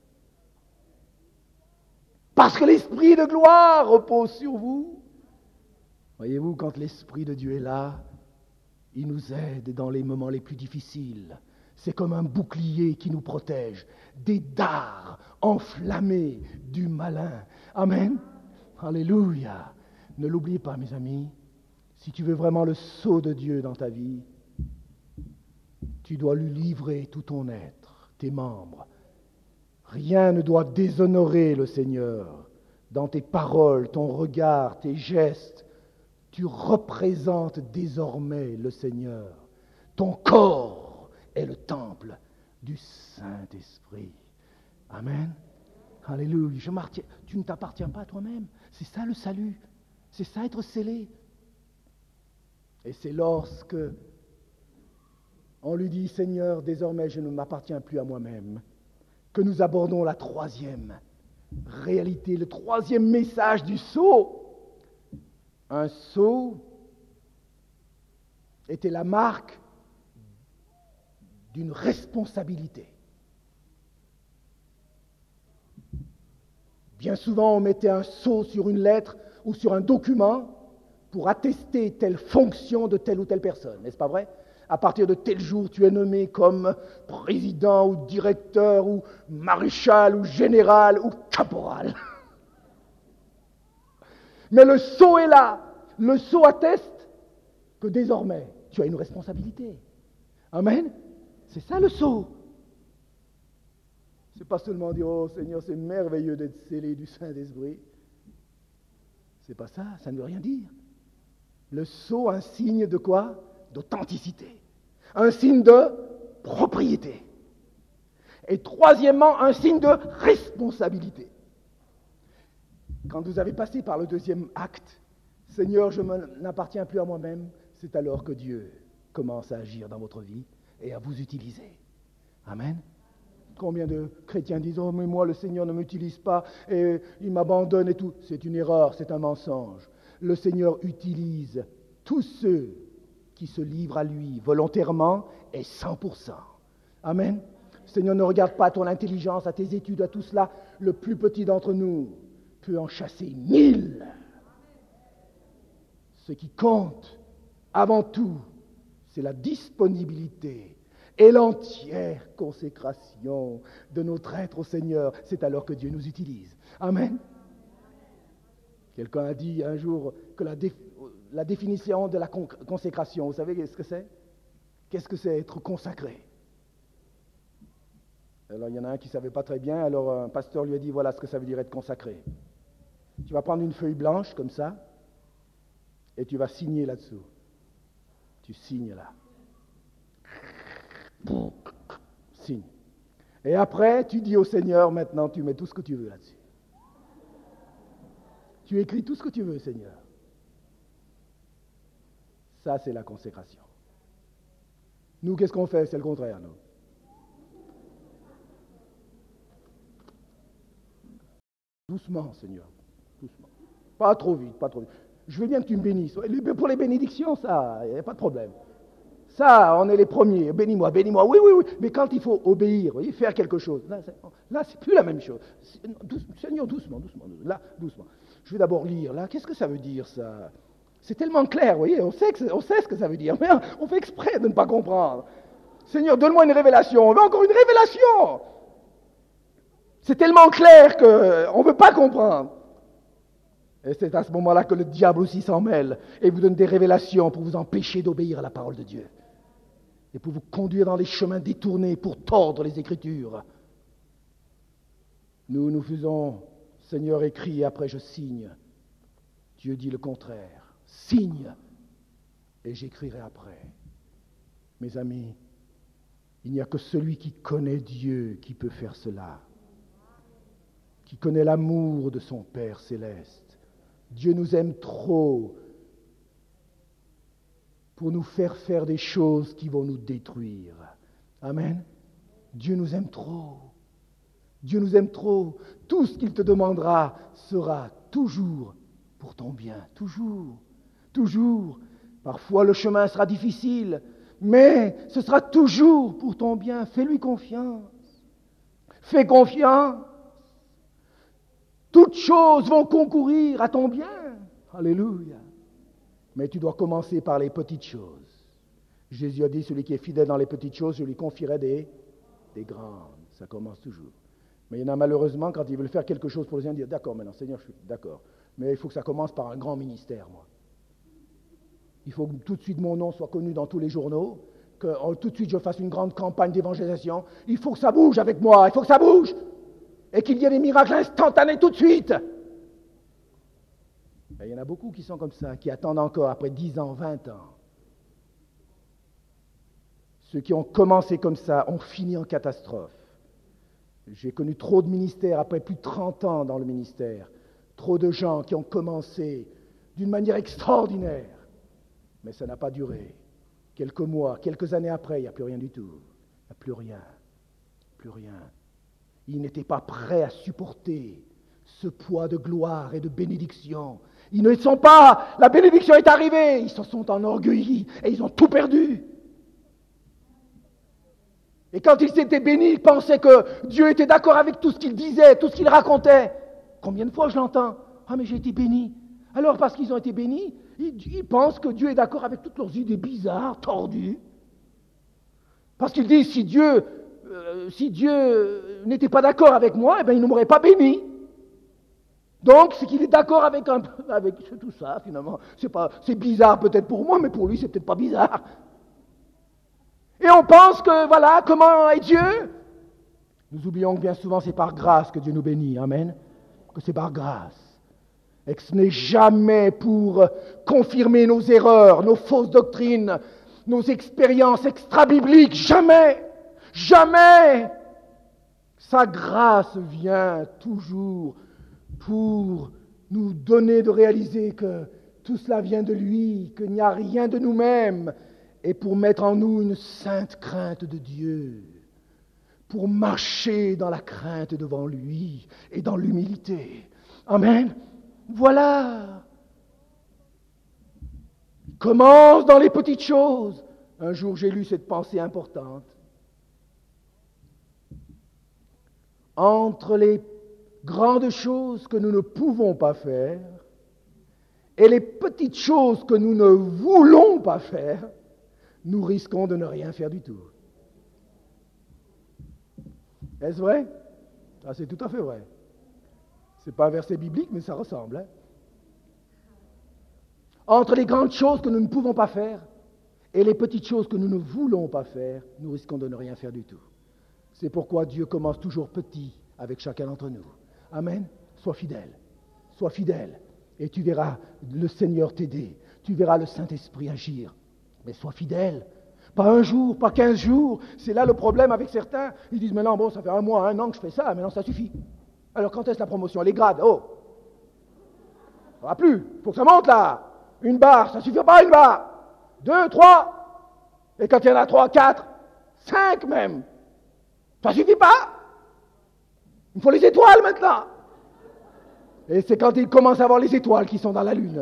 Parce que l'Esprit de gloire repose sur vous. Voyez-vous, quand l'Esprit de Dieu est là, il nous aide dans les moments les plus difficiles. C'est comme un bouclier qui nous protège des dards enflammés du malin. Amen. Alléluia. Ne l'oubliez pas, mes amis. Si tu veux vraiment le sceau de Dieu dans ta vie, tu dois lui livrer tout ton être, tes membres. Rien ne doit déshonorer le Seigneur. Dans tes paroles, ton regard, tes gestes, tu représentes désormais le Seigneur. Ton corps est le temple du Saint-Esprit. Amen. Alléluia. Tu ne t'appartiens pas à toi-même. C'est ça le salut. C'est ça être scellé. Et c'est lorsque on lui dit, Seigneur, désormais je ne m'appartiens plus à moi-même, que nous abordons la troisième réalité, le troisième message du sceau. Un sceau était la marque d'une responsabilité. Bien souvent, on mettait un sceau sur une lettre ou sur un document pour attester telle fonction de telle ou telle personne, n'est-ce pas vrai? À partir de tel jour, tu es nommé comme président ou directeur ou maréchal ou général ou caporal. Mais le sceau est là. Le sceau atteste que désormais, tu as une responsabilité. Amen. C'est ça le sceau. C'est pas seulement dire, oh Seigneur, c'est merveilleux d'être scellé du Saint-Esprit. C'est pas ça, ça ne veut rien dire. Le sceau, un signe de quoi? D'authenticité. Un signe de propriété. Et troisièmement, un signe de responsabilité. Quand vous avez passé par le deuxième acte, Seigneur, je n'appartiens plus à moi-même, c'est alors que Dieu commence à agir dans votre vie et à vous utiliser. Amen. Combien de chrétiens disent, oh mais moi le Seigneur ne m'utilise pas et il m'abandonne et tout. C'est une erreur, c'est un mensonge. Le Seigneur utilise tous ceux qui se livrent à lui volontairement et 100%. Amen. Le Seigneur ne regarde pas à ton intelligence, à tes études, à tout cela. Le plus petit d'entre nous peut en chasser 1000. Ce qui compte, avant tout, c'est la disponibilité et l'entière consécration de notre être au Seigneur. C'est alors que Dieu nous utilise. Amen. Quelqu'un a dit un jour que la définition de la consécration, vous savez ce que c'est? Qu'est-ce que c'est être consacré? Alors il y en a un qui ne savait pas très bien, alors un pasteur lui a dit, voilà ce que ça veut dire être consacré. Tu vas prendre une feuille blanche comme ça, et tu vas signer là-dessous. Tu signes là. Signe. Et après, tu dis au Seigneur, maintenant, tu mets tout ce que tu veux là-dessus. Tu écris tout ce que tu veux, Seigneur. Ça, c'est la consécration. Nous, qu'est-ce qu'on fait? C'est le contraire, nous. Doucement, Seigneur. Doucement. Pas trop vite, pas trop vite. Je veux bien que tu me bénisses. Pour les bénédictions, ça, il n'y a pas de problème. Ça, on est les premiers. Bénis-moi, bénis-moi. Oui, oui, oui. Mais quand il faut obéir, voyez, faire quelque chose, là, c'est plus la même chose. Seigneur, doucement, doucement. Là, doucement. Je vais d'abord lire. Là, qu'est-ce que ça veut dire, ça? C'est tellement clair, vous voyez. On sait ce que ça veut dire. Mais on fait exprès de ne pas comprendre. Seigneur, donne-moi une révélation. On veut encore une révélation. C'est tellement clair qu'on ne veut pas comprendre. Et c'est à ce moment-là que le diable aussi s'en mêle et vous donne des révélations pour vous empêcher d'obéir à la parole de Dieu. et pour vous conduire dans les chemins détournés, pour tordre les Écritures. Nous faisons, Seigneur, écrit et après je signe. Dieu dit le contraire. Signe et j'écrirai après. Mes amis, il n'y a que celui qui connaît Dieu qui peut faire cela, qui connaît l'amour de son Père céleste. Dieu nous aime trop pour nous faire des choses qui vont nous détruire. Amen. Dieu nous aime trop. Dieu nous aime trop. Tout ce qu'il te demandera sera toujours pour ton bien. Toujours. Toujours. Parfois le chemin sera difficile, mais ce sera toujours pour ton bien. Fais-lui confiance. Fais confiance. Toutes choses vont concourir à ton bien. Alléluia. Mais tu dois commencer par les petites choses. Jésus a dit, celui qui est fidèle dans les petites choses, je lui confierai des grandes. Ça commence toujours. Mais il y en a malheureusement, quand ils veulent faire quelque chose pour les uns, dire, d'accord, maintenant, Seigneur, je suis d'accord. Mais il faut que ça commence par un grand ministère, moi. Il faut que tout de suite mon nom soit connu dans tous les journaux, que tout de suite je fasse une grande campagne d'évangélisation. Il faut que ça bouge avec moi, il faut que ça bouge. Et qu'il y ait des miracles instantanés tout de suite. Et il y en a beaucoup qui sont comme ça, qui attendent encore après 10 ans, 20 ans. Ceux qui ont commencé comme ça ont fini en catastrophe. J'ai connu trop de ministères, après plus de 30 ans dans le ministère, trop de gens qui ont commencé d'une manière extraordinaire. Mais ça n'a pas duré. Quelques mois, quelques années après, il n'y a plus rien du tout. Il n'y a plus rien. Plus rien. Ils n'étaient pas prêts à supporter ce poids de gloire et de bénédiction. Ils ne sont pas, la bénédiction est arrivée, ils se sont enorgueillis et ils ont tout perdu. Et quand ils s'étaient bénis, ils pensaient que Dieu était d'accord avec tout ce qu'ils disaient, tout ce qu'ils racontaient. Combien de fois je l'entends? Ah mais j'ai été béni. Alors parce qu'ils ont été bénis, ils pensent que Dieu est d'accord avec toutes leurs idées bizarres, tordues. Parce qu'ils disent, si Dieu n'était pas d'accord avec moi, eh bien, il ne m'aurait pas béni. Donc, c'est qu'il est d'accord avec tout ça, finalement. C'est bizarre peut-être pour moi, mais pour lui, c'est peut-être pas bizarre. Et on pense que, voilà, comment est Dieu? Nous oublions que bien souvent, c'est par grâce que Dieu nous bénit. Amen. Que c'est par grâce. Et que ce n'est jamais pour confirmer nos erreurs, nos fausses doctrines, nos expériences extra-bibliques. Jamais. Jamais. Sa grâce vient toujours pour nous donner de réaliser que tout cela vient de lui, qu'il n'y a rien de nous-mêmes, et pour mettre en nous une sainte crainte de Dieu, pour marcher dans la crainte devant lui et dans l'humilité. Amen. Voilà. Commence dans les petites choses. Un jour, j'ai lu cette pensée importante. Entre les grandes choses que nous ne pouvons pas faire et les petites choses que nous ne voulons pas faire, nous risquons de ne rien faire du tout. Est-ce vrai? Ah, c'est tout à fait vrai. Ce n'est pas un verset biblique, mais ça ressemble. Hein? Entre les grandes choses que nous ne pouvons pas faire et les petites choses que nous ne voulons pas faire, nous risquons de ne rien faire du tout. C'est pourquoi Dieu commence toujours petit avec chacun d'entre nous. Amen. Sois fidèle. Sois fidèle. Et tu verras le Seigneur t'aider. Tu verras le Saint-Esprit agir. Mais sois fidèle. Pas un jour, pas 15 jours. C'est là le problème avec certains. Ils disent, maintenant, bon, ça fait 1 mois, 1 an que je fais ça. Maintenant, ça suffit. Alors, quand est-ce la promotion? Les grades. Oh. Ça va plus. Il faut que ça monte, là. 1 barre. Ça suffit pas, 1 barre. 2, 3. Et quand il y en a 3, 4, 5 même. Ça suffit pas. Il faut les étoiles maintenant. Et c'est quand ils commencent à voir les étoiles qui sont dans la lune.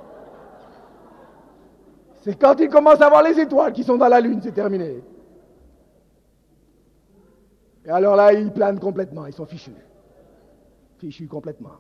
C'est quand ils commencent à voir les étoiles qui sont dans la lune, c'est terminé. Et alors là, ils planent complètement, ils sont fichus. Fichus complètement.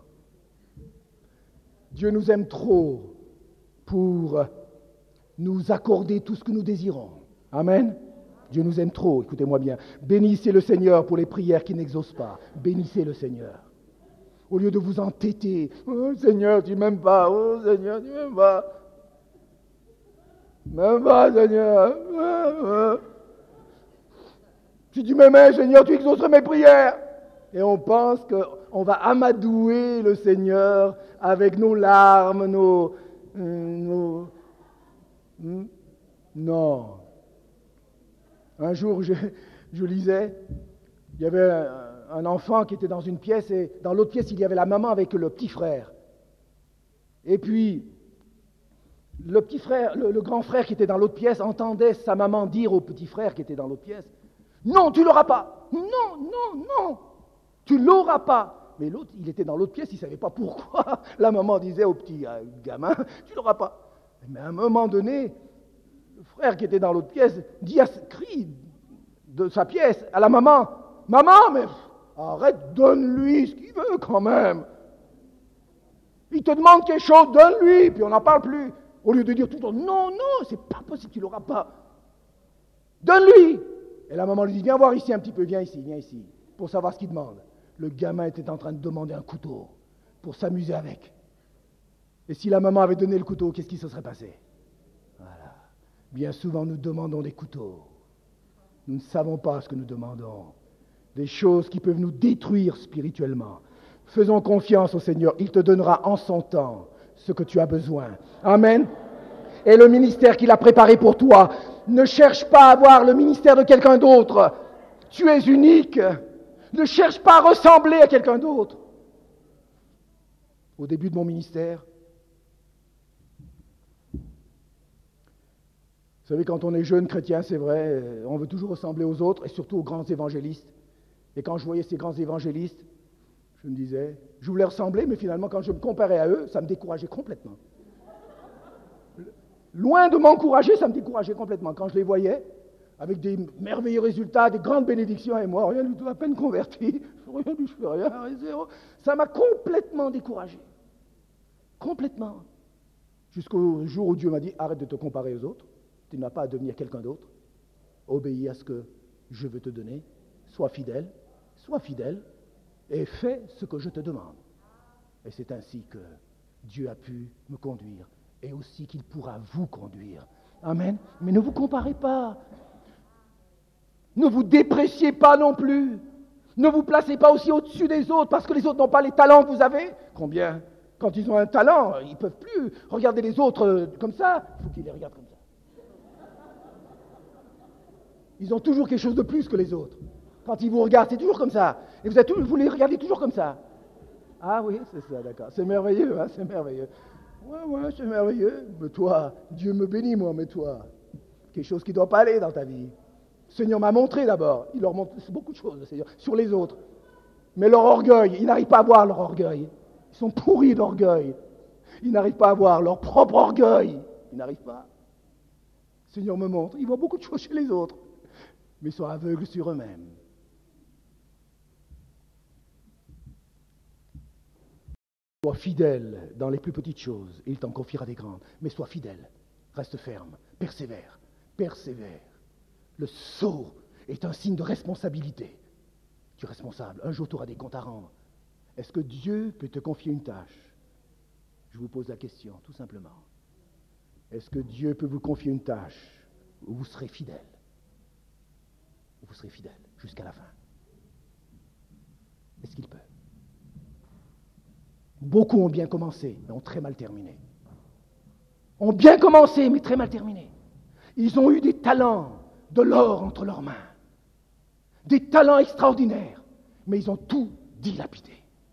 Dieu nous aime trop pour nous accorder tout ce que nous désirons. Amen. Dieu nous aime trop, écoutez-moi bien. Bénissez le Seigneur pour les prières qui n'exaucent pas. Bénissez le Seigneur. Au lieu de vous entêter. Oh Seigneur, tu m'aimes pas. Oh Seigneur, tu m'aimes pas. Même pas, Seigneur. Si tu m'aimais, Seigneur, tu exaucerais mes prières. Et on pense qu'on va amadouer le Seigneur avec nos larmes, Non. Un jour, je lisais, il y avait un enfant qui était dans une pièce et dans l'autre pièce, il y avait la maman avec le petit frère. Et puis, le petit frère, le grand frère qui était dans l'autre pièce entendait sa maman dire au petit frère qui était dans l'autre pièce, « Non, tu l'auras pas. Non, non, non. Tu l'auras pas. » Mais l'autre, il était dans l'autre pièce, il ne savait pas pourquoi. La maman disait au petit gamin, « Tu l'auras pas. » Mais à un moment donné, le frère qui était dans l'autre pièce crie de sa pièce à la maman, « Maman, mais arrête, donne-lui ce qu'il veut quand même. Il te demande quelque chose, donne-lui, puis on n'en parle plus. » Au lieu de dire tout le temps, « Non, non, c'est pas possible, tu l'auras pas. Donne-lui. » Et la maman lui dit, « Viens voir ici un petit peu, viens ici, pour savoir ce qu'il demande. » Le gamin était en train de demander un couteau pour s'amuser avec. Et si la maman avait donné le couteau, qu'est-ce qui se serait passé? Voilà. Bien souvent, nous demandons des couteaux. Nous ne savons pas ce que nous demandons. Des choses qui peuvent nous détruire spirituellement. Faisons confiance au Seigneur. Il te donnera en son temps ce que tu as besoin. Amen. Et le ministère qu'il a préparé pour toi, ne cherche pas à avoir le ministère de quelqu'un d'autre. Tu es unique. Ne cherche pas à ressembler à quelqu'un d'autre. Au début de mon ministère, vous savez, quand on est jeune chrétien, c'est vrai, on veut toujours ressembler aux autres, et surtout aux grands évangélistes. Et quand je voyais ces grands évangélistes, je me disais, je voulais ressembler, mais finalement, quand je me comparais à eux, ça me décourageait complètement. Loin de m'encourager, ça me décourageait complètement. Quand je les voyais, avec des merveilleux résultats, des grandes bénédictions, et moi, rien du tout, à peine converti, je fais rien, zéro. Ça m'a complètement découragé. Complètement. Jusqu'au jour où Dieu m'a dit, arrête de te comparer aux autres, tu n'as pas à devenir quelqu'un d'autre, obéis à ce que je veux te donner, sois fidèle, et fais ce que je te demande. Et c'est ainsi que Dieu a pu me conduire, et aussi qu'il pourra vous conduire. Amen. Mais ne vous comparez pas. Ne vous dépréciez pas non plus. Ne vous placez pas aussi au-dessus des autres parce que les autres n'ont pas les talents que vous avez. Combien? Quand ils ont un talent, ils ne peuvent plus regarder les autres comme ça. Il faut qu'ils les regardent comme ça. Ils ont toujours quelque chose de plus que les autres. Quand ils vous regardent, c'est toujours comme ça. Et vous les regardez toujours comme ça. Ah oui, c'est ça, d'accord. C'est merveilleux, hein, c'est merveilleux. Ouais, c'est merveilleux. Mais toi, Dieu me bénit, moi, mais toi, quelque chose qui ne doit pas aller dans ta vie. Le Seigneur m'a montré d'abord. Il leur montre beaucoup de choses, le Seigneur, sur les autres. Mais leur orgueil, ils n'arrivent pas à voir leur orgueil. Ils sont pourris d'orgueil. Ils n'arrivent pas à voir leur propre orgueil. Ils n'arrivent pas. Le Seigneur me montre. Ils voient beaucoup de choses chez les autres. Mais ils sont aveugles sur eux-mêmes. Sois fidèle dans les plus petites choses, et il t'en confiera des grandes. Mais sois fidèle, reste ferme, persévère. Le sceau est un signe de responsabilité. Tu es responsable, un jour tu auras des comptes à rendre. Est-ce que Dieu peut te confier une tâche? Je vous pose la question, tout simplement. Est-ce que Dieu peut vous confier une tâche où vous serez fidèle? Vous serez fidèle jusqu'à la fin. Est-ce qu'il peut? Beaucoup ont bien commencé, mais ont très mal terminé. Ont bien commencé, mais très mal terminé. Ils ont eu des talents, de l'or entre leurs mains. Des talents extraordinaires, mais ils ont tout dilapidé.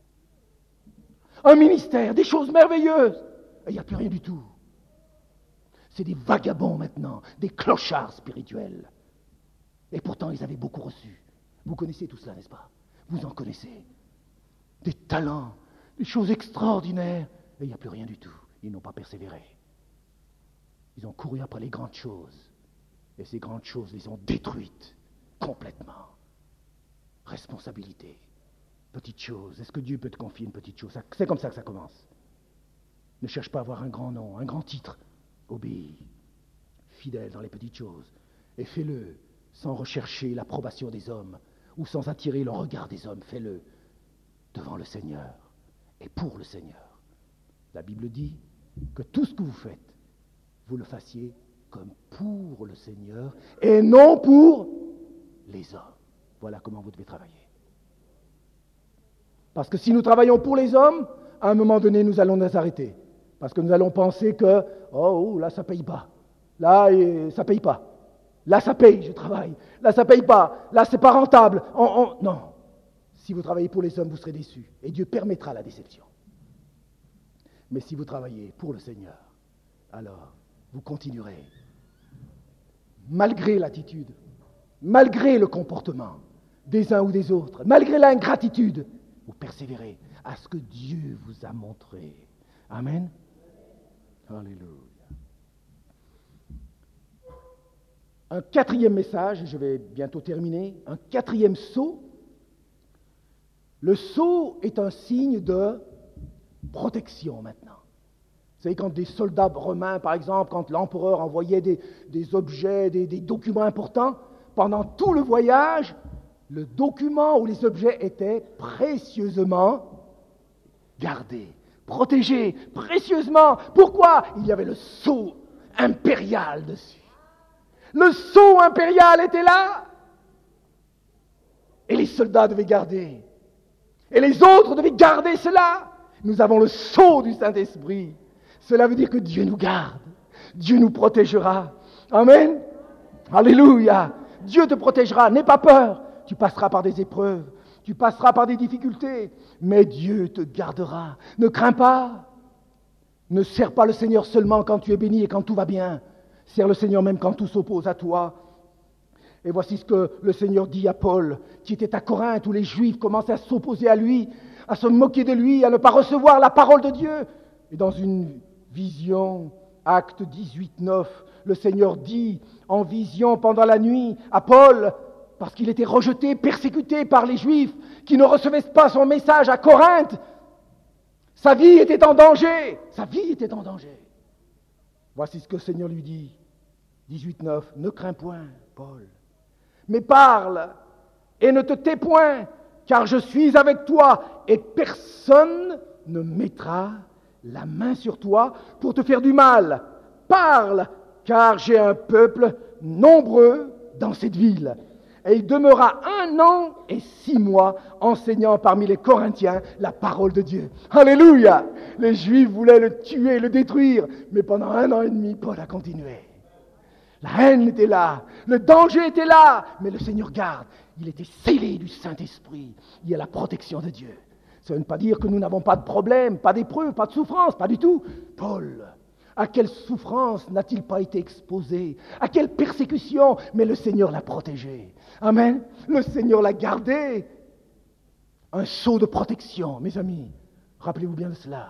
Un ministère, des choses merveilleuses, et il n'y a plus rien du tout. C'est des vagabonds maintenant, des clochards spirituels. Et pourtant, ils avaient beaucoup reçu. Vous connaissez tout cela, n'est-ce pas? Vous en connaissez. Des talents, des choses extraordinaires, et il n'y a plus rien du tout. Ils n'ont pas persévéré. Ils ont couru après les grandes choses, et ces grandes choses les ont détruites complètement. Responsabilité, petite chose. Est-ce que Dieu peut te confier une petite chose? C'est comme ça que ça commence. Ne cherche pas à avoir un grand nom, un grand titre. Obéis, fidèle dans les petites choses, et fais-le sans rechercher l'approbation des hommes ou sans attirer le regard des hommes. Fais-le devant le Seigneur et pour le Seigneur. La Bible dit que tout ce que vous faites, vous le fassiez comme pour le Seigneur et non pour les hommes. Voilà comment vous devez travailler. Parce que si nous travaillons pour les hommes, à un moment donné, nous allons nous arrêter. Parce que nous allons penser que, oh, là, ça ne paye pas. Là, ça ne paye pas. Là, ça paye, je travaille. Là, ça ne paye pas. Là, ce n'est pas rentable. Non. Si vous travaillez pour les hommes, vous serez déçus. Et Dieu permettra la déception. Mais si vous travaillez pour le Seigneur, alors vous continuerez. Malgré l'attitude, malgré le comportement des uns ou des autres, malgré l'ingratitude, vous persévérez à ce que Dieu vous a montré. Amen. Alléluia. Un quatrième message, je vais bientôt terminer, un quatrième sceau. Le sceau est un signe de protection maintenant. Vous savez, quand des soldats romains, par exemple, quand l'empereur envoyait des objets, des documents importants, pendant tout le voyage, le document ou les objets étaient précieusement gardés, protégés, précieusement. Pourquoi? Il y avait le sceau impérial dessus. Le sceau impérial était là. Et les soldats devaient garder. Et les autres devaient garder cela. Nous avons le sceau du Saint-Esprit. Cela veut dire que Dieu nous garde. Dieu nous protégera. Amen. Alléluia. Dieu te protégera. N'aie pas peur. Tu passeras par des épreuves. Tu passeras par des difficultés. Mais Dieu te gardera. Ne crains pas. Ne sers pas le Seigneur seulement quand tu es béni et quand tout va bien. Sers le Seigneur même quand tout s'oppose à toi. Et voici ce que le Seigneur dit à Paul, qui était à Corinthe, où les Juifs commençaient à s'opposer à lui, à se moquer de lui, à ne pas recevoir la parole de Dieu. Et dans une vision, Acte 18, 9, le Seigneur dit en vision pendant la nuit à Paul, parce qu'il était rejeté, persécuté par les Juifs, qui ne recevaient pas son message à Corinthe, sa vie était en danger. Sa vie était en danger. Voici ce que le Seigneur lui dit, 18.9, ne crains point, Paul, mais parle et ne te tais point, car je suis avec toi et personne ne mettra la main sur toi pour te faire du mal. Parle, car j'ai un peuple nombreux dans cette ville. Et il demeura 1 an et 6 mois enseignant parmi les Corinthiens la parole de Dieu. Alléluia! Les Juifs voulaient le tuer, le détruire, mais pendant 1 an et demi, Paul a continué. La haine était là, le danger était là, mais le Seigneur garde. Il était scellé du Saint-Esprit. Il y a la protection de Dieu. Ça ne veut pas dire que nous n'avons pas de problème, pas d'épreuve, pas de souffrance, pas du tout. Paul, à quelle souffrance n'a-t-il pas été exposé? À quelle persécution? Mais le Seigneur l'a protégé. Amen. Le Seigneur l'a gardé. Un sceau de protection, mes amis. Rappelez-vous bien de cela.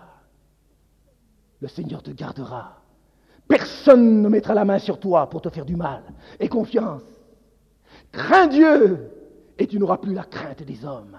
Le Seigneur te gardera. Personne ne mettra la main sur toi pour te faire du mal. Aie confiance. Crains Dieu et tu n'auras plus la crainte des hommes.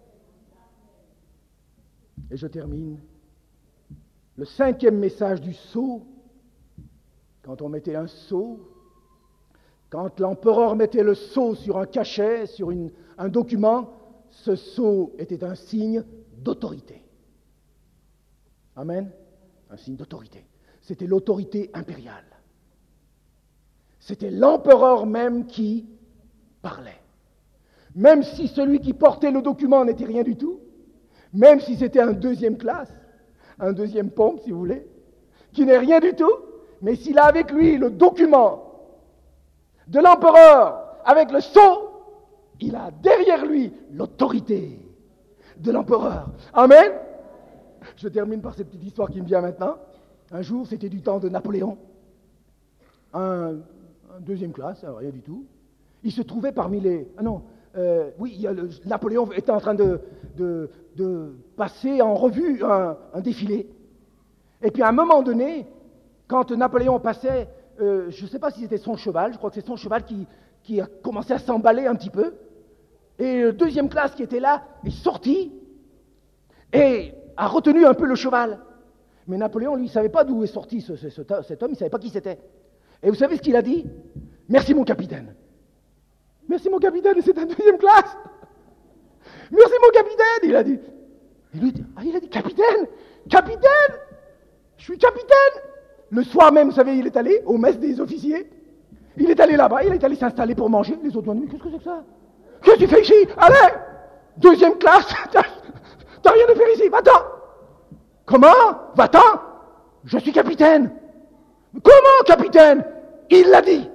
Et je termine. Le 5e message du sceau, quand on mettait un sceau, quand l'empereur mettait le sceau sur un cachet, sur un document, ce sceau était un signe d'autorité. Amen. Un signe d'autorité. C'était l'autorité impériale. C'était l'empereur même qui parlait. Même si celui qui portait le document n'était rien du tout, même si c'était un 2e classe, un 2e pompe si vous voulez, qui n'est rien du tout, mais s'il a avec lui le document de l'empereur avec le sceau, il a derrière lui l'autorité de l'empereur. Amen. Je termine par cette petite histoire qui me vient maintenant. Un jour, c'était du temps de Napoléon, un 2e classe, alors rien du tout. Il se trouvait parmi les... Napoléon était en train de passer en revue un défilé. Et puis à un moment donné, quand Napoléon passait, je ne sais pas si c'était son cheval, je crois que c'est son cheval qui a commencé à s'emballer un petit peu. Et le 2e classe qui était là est sorti et a retenu un peu le cheval. Mais Napoléon, lui, ne savait pas d'où est sorti cet homme, il ne savait pas qui c'était. Et vous savez ce qu'il a dit? Merci mon capitaine. Merci mon capitaine, c'est un 2e classe. Merci mon capitaine, il a dit. Et lui, il a dit, capitaine, je suis capitaine. Le soir même, vous savez, il est allé aux messes des officiers. Il est allé là-bas, il est allé s'installer pour manger. Les autres m'ont dit, mais qu'est-ce que c'est que ça? Qu'est-ce que tu fais ici? Allez! Deuxième classe, t'as rien à faire ici, va-t'en! Comment? Va-t'en! Je suis capitaine! Comment, capitaine? Il l'a dit!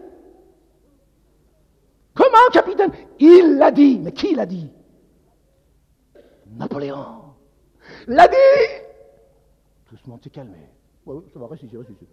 Comment, capitaine? Il l'a dit! Mais qui l'a dit? Napoléon! L'a dit! Tout le monde s'est calmé. Ouais, ça va, reste ici, reste ici.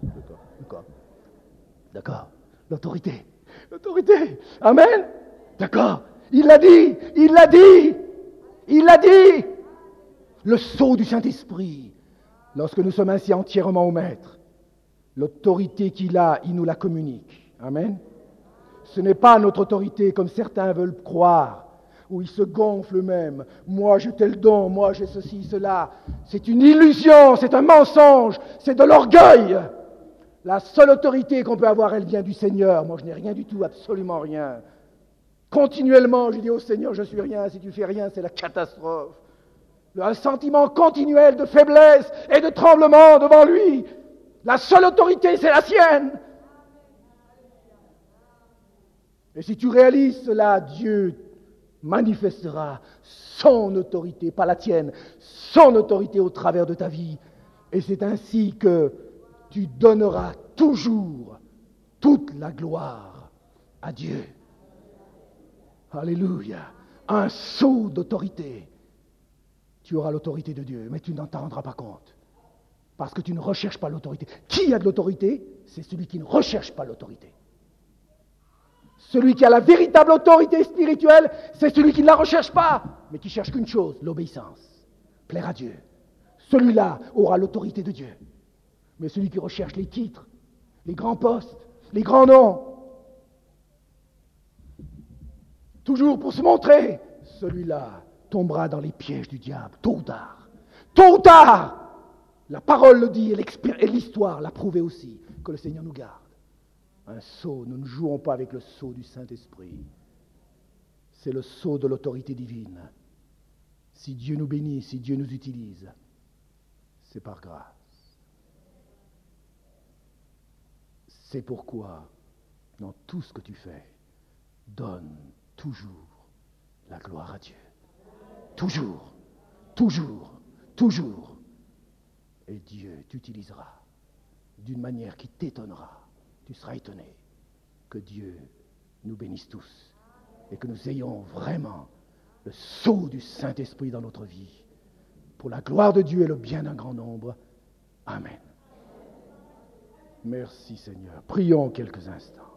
D'accord. L'autorité. L'autorité. Amen. D'accord. Il l'a dit. Il l'a dit. Il l'a dit. Le sceau du Saint-Esprit. Lorsque nous sommes ainsi entièrement au Maître, l'autorité qu'il a, il nous la communique. Amen. Ce n'est pas notre autorité comme certains veulent croire, où ils se gonflent eux-mêmes. Moi j'ai tel don, moi j'ai ceci, cela. C'est une illusion, c'est un mensonge, c'est de l'orgueil. La seule autorité qu'on peut avoir, elle vient du Seigneur. Moi je n'ai rien du tout, absolument rien. Continuellement, je dis au Seigneur, je suis rien, si tu fais rien, c'est la catastrophe. Un sentiment continuel de faiblesse et de tremblement devant lui. La seule autorité, c'est la sienne. Et si tu réalises cela, Dieu manifestera son autorité, pas la tienne, son autorité au travers de ta vie. Et c'est ainsi que tu donneras toujours toute la gloire à Dieu. Alléluia. Un sceau d'autorité. Tu auras l'autorité de Dieu, mais tu n'en t'en rendras pas compte. Parce que tu ne recherches pas l'autorité. Qui a de l'autorité? C'est celui qui ne recherche pas l'autorité. Celui qui a la véritable autorité spirituelle, c'est celui qui ne la recherche pas, mais qui cherche qu'une chose, l'obéissance, plaire à Dieu. Celui-là aura l'autorité de Dieu. Mais celui qui recherche les titres, les grands postes, les grands noms, toujours pour se montrer, celui-là tombera dans les pièges du diable, tôt ou tard. Tôt ou tard! La parole le dit et l'histoire l'a prouvé aussi, que le Seigneur nous garde. Un sceau, nous ne jouons pas avec le sceau du Saint-Esprit. C'est le sceau de l'autorité divine. Si Dieu nous bénit, si Dieu nous utilise, c'est par grâce. C'est pourquoi, dans tout ce que tu fais, donne toujours la gloire à Dieu. Toujours, toujours, toujours. Et Dieu t'utilisera d'une manière qui t'étonnera. Tu seras étonné que Dieu nous bénisse tous et que nous ayons vraiment le sceau du Saint-Esprit dans notre vie pour la gloire de Dieu et le bien d'un grand nombre. Amen. Merci Seigneur. Prions quelques instants.